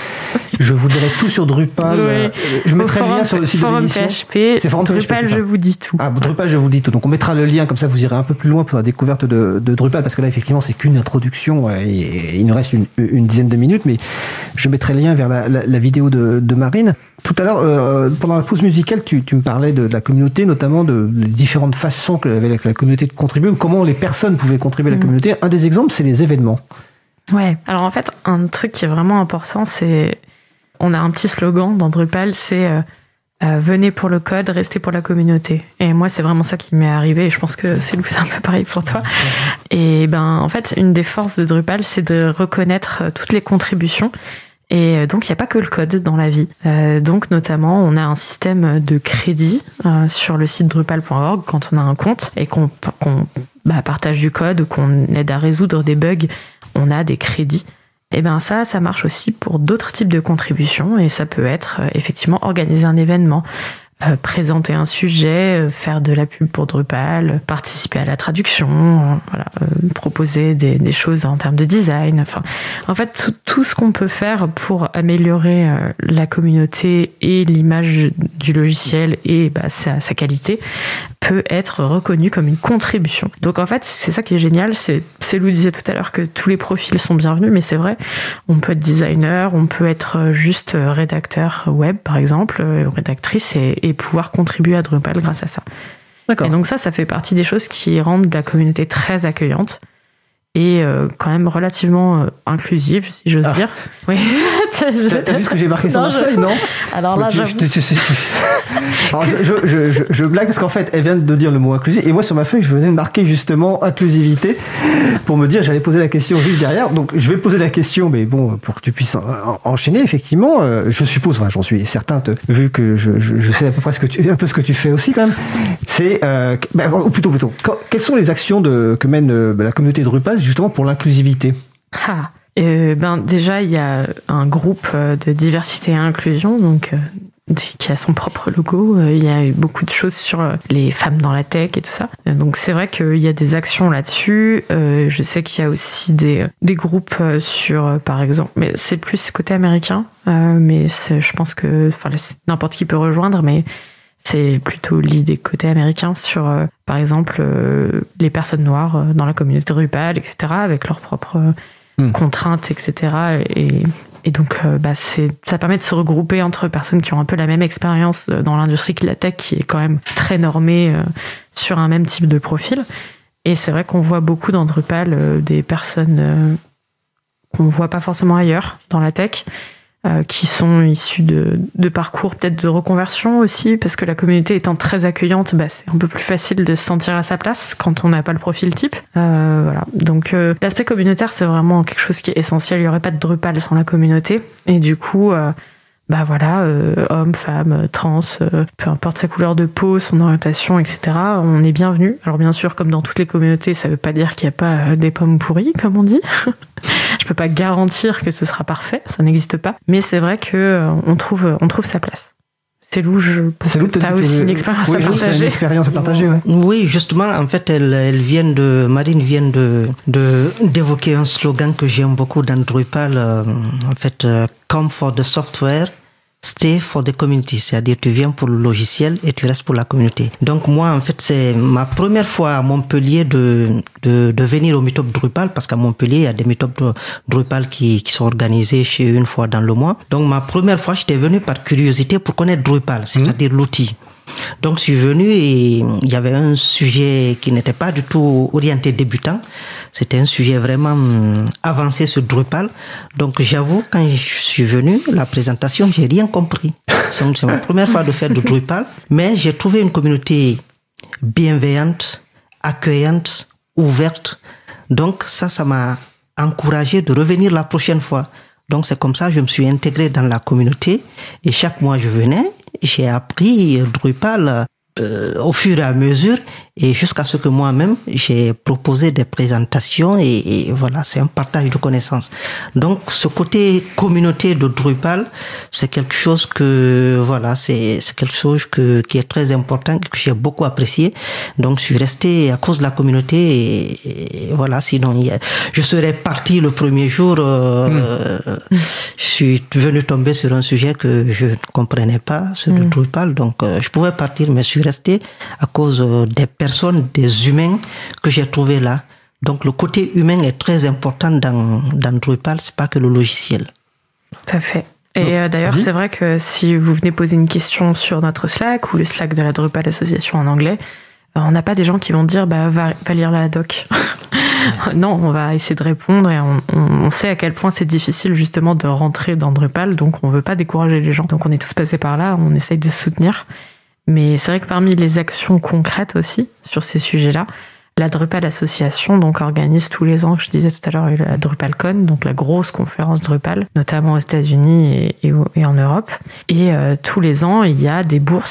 je vous dirai tout sur Drupal. Oui. Je mettrai forum, le lien sur le site forum de l'émission. P H P, c'est forum Drupal, P H P, c'est je vous dis tout. Ah, Drupal, je vous dis tout. Donc on mettra le lien, comme ça vous irez un peu plus loin pour la découverte de, de Drupal, parce que là effectivement c'est qu'une introduction et, et il nous reste une, une dizaine de minutes, mais je mettrai le lien vers la, la, la vidéo de, de Marine. Tout à l'heure, euh, pendant la pause musicale, tu, tu me parlais de, de la communauté, notamment de, de différentes façons que avait la communauté de contribuer, ou comment les personnes pouvaient contribuer à la mmh. communauté. Un des exemples, c'est les événements. Ouais. Alors en fait, un truc qui est vraiment important, c'est on a un petit slogan dans Drupal, c'est euh, euh, venez pour le code, restez pour la communauté. Et moi, c'est vraiment ça qui m'est arrivé. Et je pense que c'est Lou, c'est un peu pareil pour toi. Et ben, en fait, une des forces de Drupal, c'est de reconnaître toutes les contributions. Et donc, il n'y a pas que le code dans la vie. Euh, donc, notamment, on a un système de crédit euh, sur le site drupal point org quand on a un compte et qu'on, qu'on bah, partage du code ou qu'on aide à résoudre des bugs, on a des crédits. Et bien ça, ça marche aussi pour d'autres types de contributions et ça peut être euh, effectivement organiser un événement, euh, présenter un sujet, euh, faire de la pub pour Drupal, participer à la traduction, euh, voilà, euh, proposer des, des choses en termes de design. Enfin, en fait, tout, tout ce qu'on peut faire pour améliorer euh, la communauté et l'image du logiciel et bah, sa, sa qualité peut être reconnu comme une contribution. Donc en fait, c'est ça qui est génial. C'est, c'est Lou disait tout à l'heure que tous les profils sont bienvenus, mais c'est vrai, on peut être designer, on peut être juste rédacteur web, par exemple, rédactrice, et, et pouvoir contribuer à Drupal grâce à ça. D'accord. Et donc ça, ça fait partie des choses qui rendent la communauté très accueillante et euh, quand même relativement euh, inclusive, si j'ose ah. dire. Oui. T'as, t'as vu ce que j'ai marqué sur ma feuille, non? Alors là, tu, tu, tu, tu, Alors je, je, je, je, je blague parce qu'en fait, elle vient de dire le mot inclusif et moi sur ma feuille, je venais de marquer justement inclusivité pour me dire, j'allais poser la question juste derrière. Donc je vais poser la question, mais bon, pour que tu puisses en, en, enchaîner, effectivement, euh, je suppose, enfin, j'en suis certain, te, vu que je, je, je sais à peu près ce que tu, un peu ce que tu fais aussi quand même. C'est, euh, ben, ou plutôt, plutôt, quand, quelles sont les actions de, que mène euh, la communauté Drupal justement pour l'inclusivité? Ah. Euh, ben déjà il y a un groupe de diversité et inclusion donc euh, qui a son propre logo. Euh, il y a eu beaucoup de choses sur les femmes dans la tech et tout ça. Euh, donc c'est vrai qu'il y a des actions là-dessus. Euh, je sais qu'il y a aussi des des groupes sur euh, par exemple, mais c'est plus côté américain. Euh, mais c'est, je pense que enfin n'importe qui peut rejoindre, mais c'est plutôt l'idée côté américain sur, euh, par exemple, euh, les personnes noires euh, dans la communauté Drupal, et cetera, avec leurs propres euh, mmh. contraintes, et cetera. Et, et donc, euh, bah, c'est, ça permet de se regrouper entre personnes qui ont un peu la même expérience dans l'industrie que la tech, qui est quand même très normée euh, sur un même type de profil. Et c'est vrai qu'on voit beaucoup dans Drupal euh, des personnes euh, qu'on ne voit pas forcément ailleurs dans la tech, Euh, qui sont issus de, de parcours peut-être de reconversion aussi, parce que la communauté étant très accueillante, bah, c'est un peu plus facile de se sentir à sa place quand on n'a pas le profil type. Euh, voilà. Donc euh, l'aspect communautaire, c'est vraiment quelque chose qui est essentiel. Il n'y aurait pas de Drupal sans la communauté. Et du coup, euh, bah voilà, euh, homme, femme, trans, euh, peu importe sa couleur de peau, son orientation, et cetera, on est bienvenu. Alors bien sûr, comme dans toutes les communautés, ça ne veut pas dire qu'il n'y a pas euh, des pommes pourries, comme on dit. Je peux pas garantir que ce sera parfait, ça n'existe pas. Mais c'est vrai que euh, on trouve, on trouve sa place. C'est Lou, je pense que tu as aussi une expérience oui, à partager. Une expérience à partager, ouais. Oui, justement, en fait, elle, elle vient de, Marine vient de, de, d'évoquer un slogan que j'aime beaucoup dans Drupal, euh, en fait, euh, come for the software, stay for the community, c'est-à-dire tu viens pour le logiciel et tu restes pour la communauté. Donc moi, en fait, c'est ma première fois à Montpellier de, de, de venir au meet-up Drupal, parce qu'à Montpellier, il y a des meet-up Drupal qui, qui sont organisés chez une fois dans le mois. Donc ma première fois, j'étais venu par curiosité pour connaître Drupal, c'est-à-dire mmh. l'outil. Donc je suis venu et il y avait un sujet qui n'était pas du tout orienté débutant. C'était un sujet vraiment avancé sur Drupal. Donc j'avoue, quand je suis venu, la présentation, j'ai rien compris. Donc, c'est ma première fois de faire de Drupal, mais j'ai trouvé une communauté bienveillante, accueillante, ouverte. Donc ça, ça m'a encouragé de revenir la prochaine fois. Donc c'est comme ça que je me suis intégré dans la communauté et chaque mois je venais, j'ai appris Drupal euh, au fur et à mesure et jusqu'à ce que moi-même j'ai proposé des présentations et, et voilà, c'est un partage de connaissances. Donc ce côté communauté de Drupal, c'est quelque chose que voilà, c'est c'est quelque chose que qui est très important, que j'ai beaucoup apprécié. Donc je suis resté à cause de la communauté et, et voilà, sinon il y a, je serais parti le premier jour. Euh, mmh. euh, je suis venu tomber sur un sujet que je ne comprenais pas, sur mmh. Drupal, donc euh, je pouvais partir, mais je suis resté à cause euh, des personnes, des humains que j'ai trouvés là. Donc le côté humain est très important dans, dans Drupal, c'est pas que le logiciel. Tout à fait. Et euh, d'ailleurs, c'est vrai que si vous venez poser une question sur notre Slack ou le Slack de la Drupal Association en anglais, euh, on n'a pas des gens qui vont dire bah, va, va lire la doc. Non, on va essayer de répondre et on, on, on sait à quel point c'est difficile justement de rentrer dans Drupal, donc on veut pas décourager les gens. Donc on est tous passés par là, on essaye de soutenir. Mais c'est vrai que parmi les actions concrètes aussi sur ces sujets-là, la Drupal Association donc organise tous les ans, je disais tout à l'heure, la DrupalCon, donc la grosse conférence Drupal, notamment aux États-Unis et, et, et en Europe. Et euh, tous les ans, il y a des bourses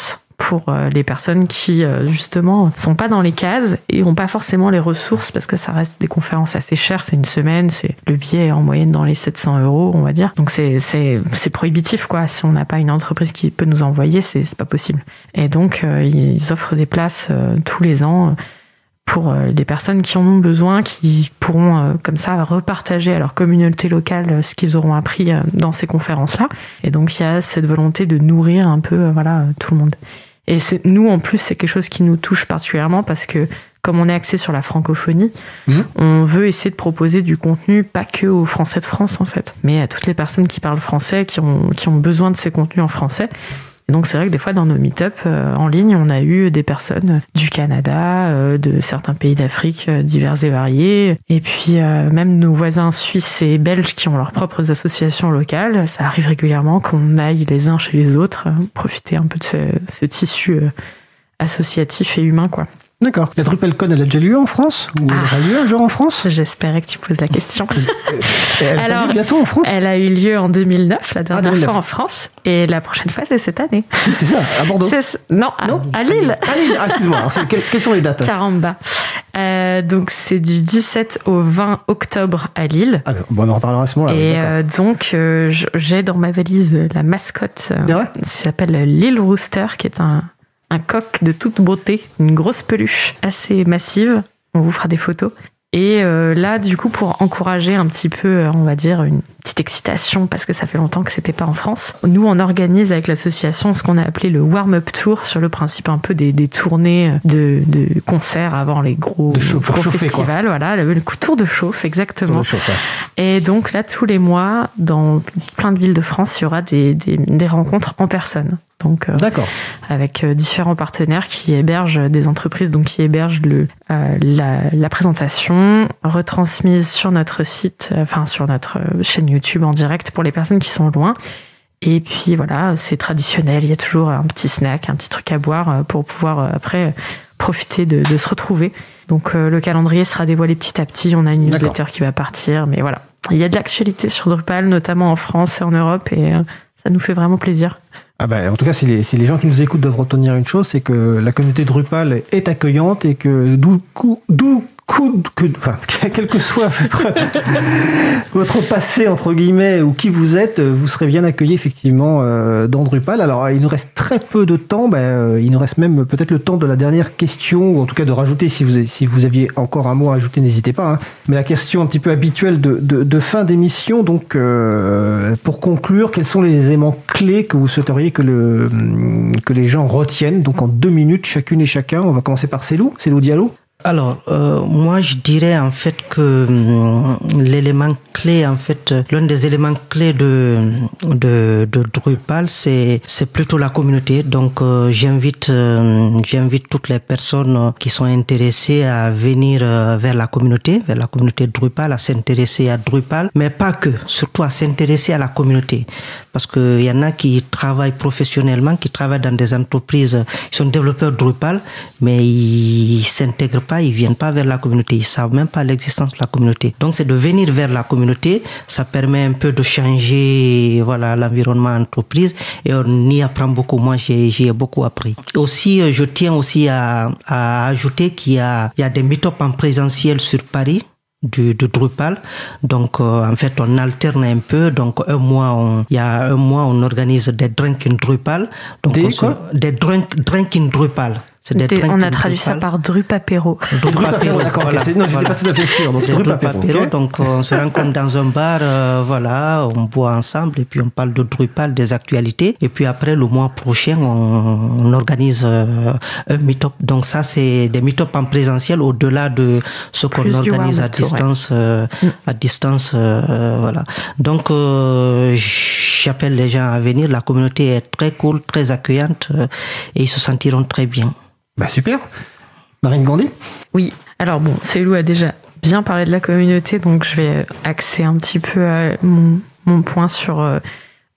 pour euh, les personnes qui, euh, justement, sont pas dans les cases et ont pas forcément les ressources parce que ça reste des conférences assez chères. C'est une semaine, c'est le billet est en moyenne dans les sept cents euros, on va dire. Donc c'est, c'est, c'est prohibitif, quoi. Si on n'a pas une entreprise qui peut nous envoyer, c'est, c'est pas possible. Et donc, euh, ils offrent des places euh, tous les ans pour les personnes qui en ont besoin, qui pourront euh, comme ça repartager à leur communauté locale ce qu'ils auront appris euh, dans ces conférences-là. Et donc il y a cette volonté de nourrir un peu euh, voilà tout le monde. Et c'est, nous en plus c'est quelque chose qui nous touche particulièrement parce que comme on est axé sur la francophonie, mmh. on veut essayer de proposer du contenu pas que aux Français de France en fait, mais à toutes les personnes qui parlent français, qui ont qui ont besoin de ces contenus en français. Et donc c'est vrai que des fois dans nos meet-up euh, en ligne, on a eu des personnes du Canada, euh, de certains pays d'Afrique euh, divers et variés, et puis euh, même nos voisins suisses et belges qui ont leurs propres associations locales. Ça arrive régulièrement qu'on aille les uns chez les autres, euh, profiter un peu de ce, ce tissu euh, associatif et humain, quoi. D'accord. La DrupalCon, elle a déjà lieu en France? Ou ah, elle aura lieu un jour en France? J'espérais que tu poses la question. Elle Alors, a lieu bientôt en France? Elle a eu lieu en deux mille neuf, la dernière ah, deux mille neuf. fois en France, et la prochaine fois, c'est cette année. C'est ça, à Bordeaux? C'est, non, à, non, à Lille. À Lille. Ah, excuse-moi. Alors, c'est, quelles, quelles sont les dates? Caramba. Euh, donc, c'est du dix-sept au vingt octobre à Lille. Alors, bon, on en reparlera à ce moment-là. Et euh, donc, euh, j'ai dans ma valise la mascotte. Euh, c'est vrai? Qui s'appelle Lille Rooster, qui est un... un coq de toute beauté, une grosse peluche assez massive. On vous fera des photos. Et euh, là, du coup, pour encourager un petit peu, on va dire, une petite excitation, parce que ça fait longtemps que c'était pas en France, nous, on organise avec l'association ce qu'on a appelé le warm-up tour, sur le principe un peu des, des tournées de, de concerts avant les gros, de chauffe, gros chauffer, festivals. Quoi. Voilà, le, le tour de chauffe, exactement. Tour de chauffe, ouais. Et donc là, tous les mois, dans plein de villes de France, il y aura des, des, des rencontres en personne. Donc, euh, D'accord. avec euh, différents partenaires qui hébergent des entreprises, donc qui hébergent le, euh, la, la présentation retransmise sur notre site, euh, enfin sur notre chaîne YouTube en direct pour les personnes qui sont loin. Et puis voilà, c'est traditionnel, il y a toujours un petit snack, un petit truc à boire euh, pour pouvoir euh, après euh, profiter de, de se retrouver. Donc euh, le calendrier sera dévoilé petit à petit, on a une newsletter D'accord. qui va partir, mais voilà. Il y a de l'actualité sur Drupal, notamment en France et en Europe, et euh, ça nous fait vraiment plaisir. Ah bah, en tout cas, si les, si les gens qui nous écoutent doivent retenir une chose, c'est que la communauté Drupal est accueillante et que d'où, d'où que, enfin, quel que soit votre, votre passé, entre guillemets, ou qui vous êtes, vous serez bien accueillis effectivement euh, dans Drupal. Alors, il nous reste très peu de temps. Ben, euh, il nous reste même peut-être le temps de la dernière question, ou en tout cas de rajouter, si vous, si vous aviez encore un mot à ajouter, n'hésitez pas. Hein. Mais la question un petit peu habituelle de, de, de fin d'émission, donc euh, pour conclure, quels sont les éléments clés que vous souhaiteriez que, le, que les gens retiennent? Donc en deux minutes, chacune et chacun. On va commencer par Célou. Célou Diallo. Alors, euh, moi, je dirais en fait que hum, l'élément clé, en fait, l'un des éléments clés de de, de Drupal, c'est c'est plutôt la communauté. Donc, euh, j'invite euh, j'invite toutes les personnes qui sont intéressées à venir euh, vers la communauté, vers la communauté Drupal, à s'intéresser à Drupal, mais pas que, surtout à s'intéresser à la communauté, parce que il y en a qui travaillent professionnellement, qui travaillent dans des entreprises, ils sont développeurs Drupal, mais ils s'intègrent pas, ils viennent pas vers la communauté, ils savent même pas l'existence de la communauté. Donc c'est de venir vers la communauté, ça permet un peu de changer, voilà, l'environnement entreprise, et on y apprend beaucoup. Moi, j'ai, j'ai beaucoup appris. Aussi, je tiens aussi à, à ajouter qu'il y a, il y a des meet-up en présentiel sur Paris. De, de Drupal. Donc, euh, en fait, on alterne un peu. Donc, un mois, on, il y a un mois, on organise des drinks in Drupal. Donc, des on quoi? se, Des drink, drink in Drupal. C'est des des, on a traduit Drupal. Ça par Drupapéro. Drupapéro, d'accord. Voilà. Okay, non, j'étais voilà. pas tout à fait sûr. Donc, Drupapéro. Okay. Donc, on se rencontre dans un bar, euh, voilà, on boit ensemble et puis on parle de Drupal, des actualités. Et puis après, le mois prochain, on, on organise euh, un meet-up. Donc, ça, c'est des meet-up en présentiel au-delà de ce qu'on Plus organise à distance, ouais. euh, mm. à distance, euh, voilà. Donc, euh, j'appelle les gens à venir. La communauté est très cool, très accueillante euh, et ils se sentiront très bien. Bah super. Marine Gandhi. Oui, alors bon, Célou a déjà bien parlé de la communauté, donc je vais axer un petit peu euh, mon, mon point sur euh,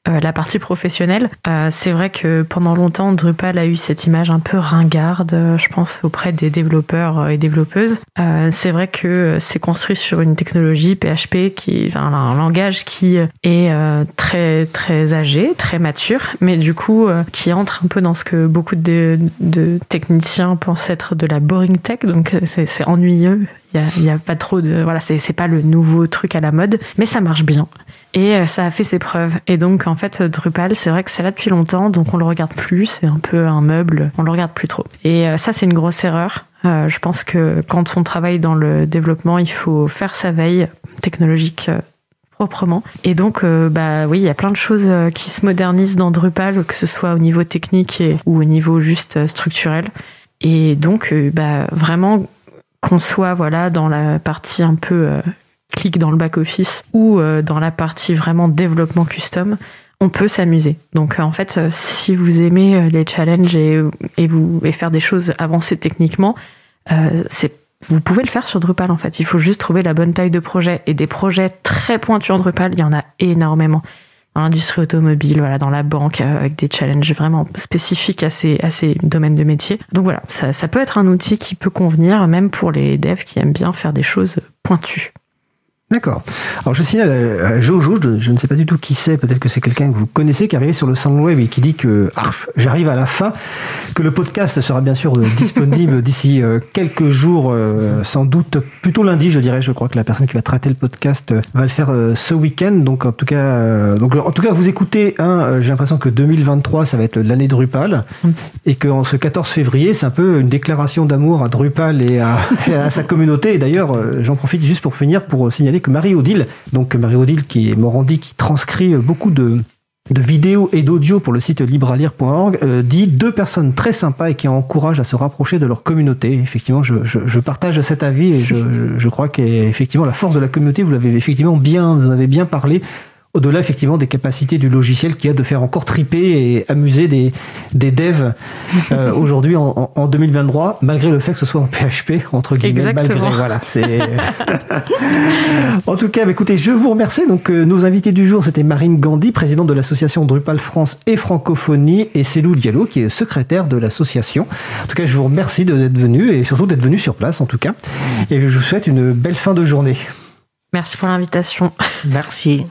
euh, la partie professionnelle, euh, c'est vrai que pendant longtemps, Drupal a eu cette image un peu ringarde, euh, je pense, auprès des développeurs et développeuses. Euh, c'est vrai que c'est construit sur une technologie P H P, qui, enfin, un langage qui est euh, très, très âgé, très mature, mais du coup, euh, qui entre un peu dans ce que beaucoup de, de techniciens pensent être de la boring tech, donc c'est, c'est ennuyeux. Il y a, il y a pas trop de, voilà, c'est, c'est pas le nouveau truc à la mode, mais ça marche bien. Et ça a fait ses preuves. Et donc, en fait, Drupal, c'est vrai que c'est là depuis longtemps, donc on le regarde plus. C'est un peu un meuble, on le regarde plus trop. Et ça, c'est une grosse erreur. Euh, je pense que quand on travaille dans le développement, il faut faire sa veille technologique euh, proprement. Et donc, euh, bah oui, il y a plein de choses qui se modernisent dans Drupal, que ce soit au niveau technique et, ou au niveau juste structurel. Et donc, euh, bah vraiment, qu'on soit voilà dans la partie un peu euh, clic dans le back-office ou euh, dans la partie vraiment développement custom, on peut s'amuser. Donc en fait, euh, si vous aimez euh, les challenges et, et, vous, et faire des choses avancées techniquement, euh, c'est, vous pouvez le faire sur Drupal en fait. Il faut juste trouver la bonne taille de projet. Et des projets très pointus en Drupal, il y en a énormément. Dans l'industrie automobile, voilà, dans la banque, euh, avec des challenges vraiment spécifiques à ces, à ces domaines de métier. Donc voilà, ça, ça peut être un outil qui peut convenir même pour les devs qui aiment bien faire des choses pointues. D'accord. Alors je signale à Jojo, je, je ne sais pas du tout qui c'est, peut-être que c'est quelqu'un que vous connaissez, qui est arrivé sur le SoundWeb et qui dit que arf, j'arrive à la fin, que le podcast sera bien sûr disponible d'ici quelques jours, euh, sans doute plutôt lundi, je dirais. Je crois que la personne qui va traiter le podcast va le faire euh, ce week-end. Donc en tout cas, euh, donc en tout cas vous écoutez. Hein, j'ai l'impression que deux mille vingt-trois ça va être l'année Drupal mmh. et qu'en ce quatorze février c'est un peu une déclaration d'amour à Drupal et à, et à sa communauté. Et d'ailleurs, j'en profite juste pour finir pour signaler que Marie-Odile, donc Marie-Odile qui est Morandi, qui transcrit beaucoup de, de vidéos et d'audio pour le site libralire point org, euh, dit deux personnes très sympas et qui encouragent à se rapprocher de leur communauté. Effectivement, je, je, je partage cet avis et je, je, je crois qu'effectivement la force de la communauté, vous l'avez effectivement bien, vous en avez bien parlé. Au-delà, effectivement, des capacités du logiciel qui a de faire encore triper et amuser des, des devs euh, aujourd'hui en, en, en deux mille vingt-trois, malgré le fait que ce soit en P H P, entre guillemets, Exactement. malgré. Voilà, c'est... En tout cas, bah, écoutez, je vous remercie. Donc, euh, nos invités du jour, c'était Marine Gandhi, présidente de l'association Drupal France et Francophonie, et Célou Diallo, qui est secrétaire de l'association. En tout cas, je vous remercie d'être venu et surtout d'être venu sur place, en tout cas. Et je vous souhaite une belle fin de journée. Merci pour l'invitation. Merci.